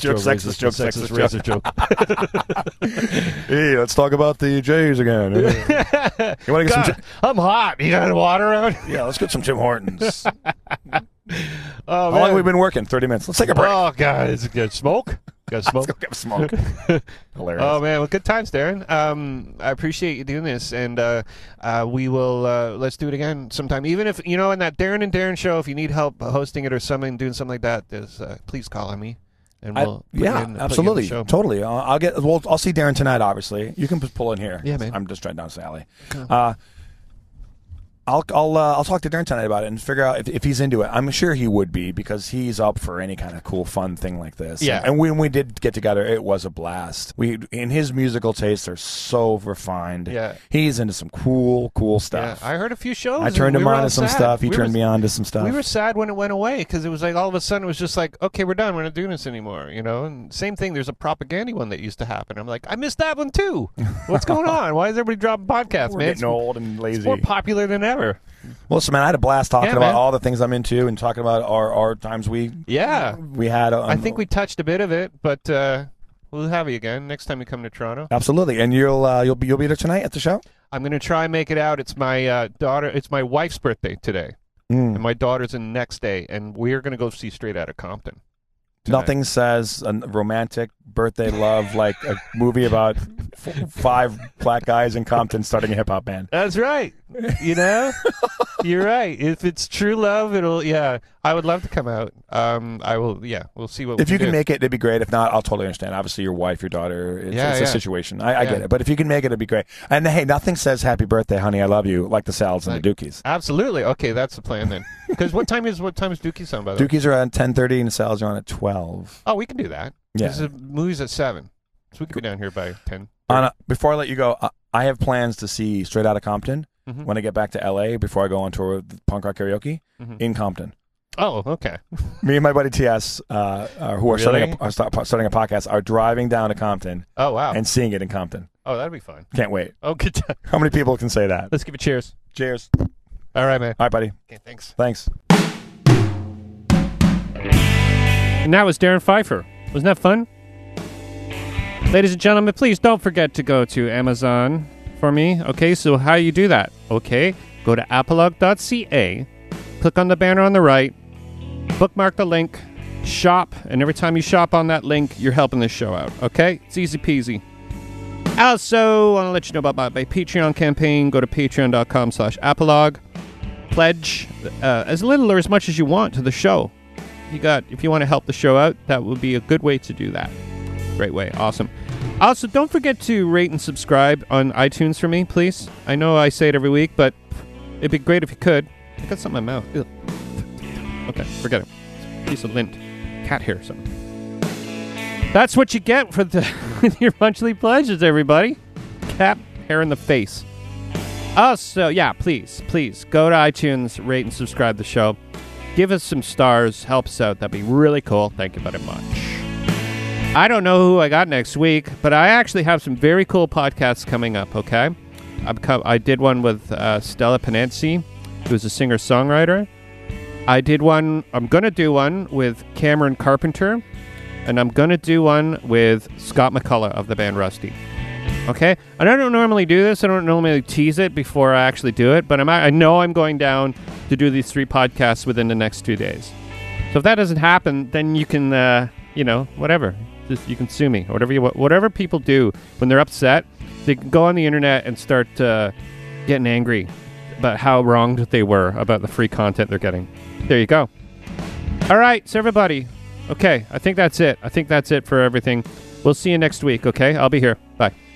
joke. Hey, let's talk about the Jays again. You want to get some? I'm hot. You got water out? Yeah, let's get some Tim Hortons. How long have we been working? 30 minutes. Let's take a break. Oh, God. Is it good? Smoke? Got smoke? Let's go get smoke. Hilarious. Oh, man. Well, good times, Darren. I appreciate you doing this, and we will, let's do it again sometime. Even if, in that Darren and Darren show, if you need help hosting it or doing something like that, please call on me. And we'll absolutely, totally. I'll see Darren tonight. Obviously, you can pull in here. Yeah, man. I'm just right down Sally. I'll talk to Darren tonight about it and figure out if he's into it. I'm sure he would be because he's up for any kind of cool, fun thing like this. Yeah. And when we did get together, it was a blast. In his musical tastes are so refined. Yeah. He's into some cool stuff. Yeah. I heard a few shows. I turned him on to some stuff. He turned me on to some stuff. We were sad when it went away because it was like all of a sudden it was just like, okay, we're done. We're not doing this anymore. And same thing. There's a propaganda one that used to happen. I'm like, I missed that one too. What's going on? Why is everybody dropping podcasts, we're man? Getting old and lazy. It's more popular than ever. Well, listen, man, I had a blast talking about all the things I'm into and talking about our times we had. I think we touched a bit of it, but we'll have you again next time you come to Toronto. Absolutely, and you'll be there tonight at the show. I'm going to try and make it out. It's my daughter. It's my wife's birthday today, and my daughter's in the next day, and we're going to go see Straight Outta Compton tonight. Nothing says a romantic birthday love like a movie about 5 black guys in Compton starting a hip hop band. That's right. You know, you're right. If it's true love, it'll. Yeah, I would love to come out. I will. Yeah, we'll see what. If we you can do. make it, it'd be great. If not, I'll totally understand. Obviously, your wife, your daughter, it's a situation. I get it. But if you can make it, it'd be great. And hey, nothing says "Happy Birthday, Honey, I Love You" like the Salads and the Dookies. Absolutely. Okay, that's the plan then. Because what time is Dookies on, by the way? Dookies are on 10:30 and the Salads are on at 12. Oh, we can do that. Yeah. Because the movie's at 7. So we could be down here by 10. Before I let you go, I have plans to see Straight Outta Compton Mm-hmm. when I get back to LA before I go on tour with Punk Rock Karaoke in Compton. Oh, okay. Me and my buddy TS, who are Really? starting a podcast, are driving down to Compton Oh, wow. and seeing it in Compton. Oh, that'd be fun. Can't wait. Oh, good time. How many people can say that? Let's give it cheers. Cheers. All right, man. All right, buddy. Okay, thanks. Thanks. And that was Darren Pfeiffer. Wasn't that fun? Ladies and gentlemen, please don't forget to go to Amazon for me. Okay, so how you do that? Okay, go to apolog.ca, click on the banner on the right, bookmark the link, shop, and every time you shop on that link, you're helping this show out. Okay? It's easy peasy. Also, I want to let you know about my Patreon campaign. Go to patreon.com/apolog. Pledge as little or as much as you want to the show. If you want to help the show out, that would be a good way to do that. Great way. Awesome. Also, don't forget to rate and subscribe on iTunes for me, please. I know I say it every week, but it'd be great if you could. I got something in my mouth. Ew. Okay, forget it. Piece of lint. Cat hair or something. That's what you get for your monthly pledges, everybody. Cat hair in the face. Also, yeah, please go to iTunes, rate and subscribe to the show. Give us some stars. Help us out. That'd be really cool. Thank you very much. I don't know who I got next week, but I actually have some very cool podcasts coming up, okay? I did one with Stella Panenzi, who's a singer-songwriter. I'm going to do one with Cameron Carpenter, and I'm going to do one with Scott McCullough of the band Rusty. Okay? And I don't normally do this. I don't normally tease it before I actually do it, but I know I'm going down to do these 3 podcasts within the next 2 days. So if that doesn't happen, then you can, whatever. Just, you can sue me. Whatever people do when they're upset, they can go on the internet and start getting angry about how wronged they were about the free content they're getting. There you go. All right, so everybody. Okay, I think that's it. I think that's it for everything. We'll see you next week, okay? I'll be here. Bye.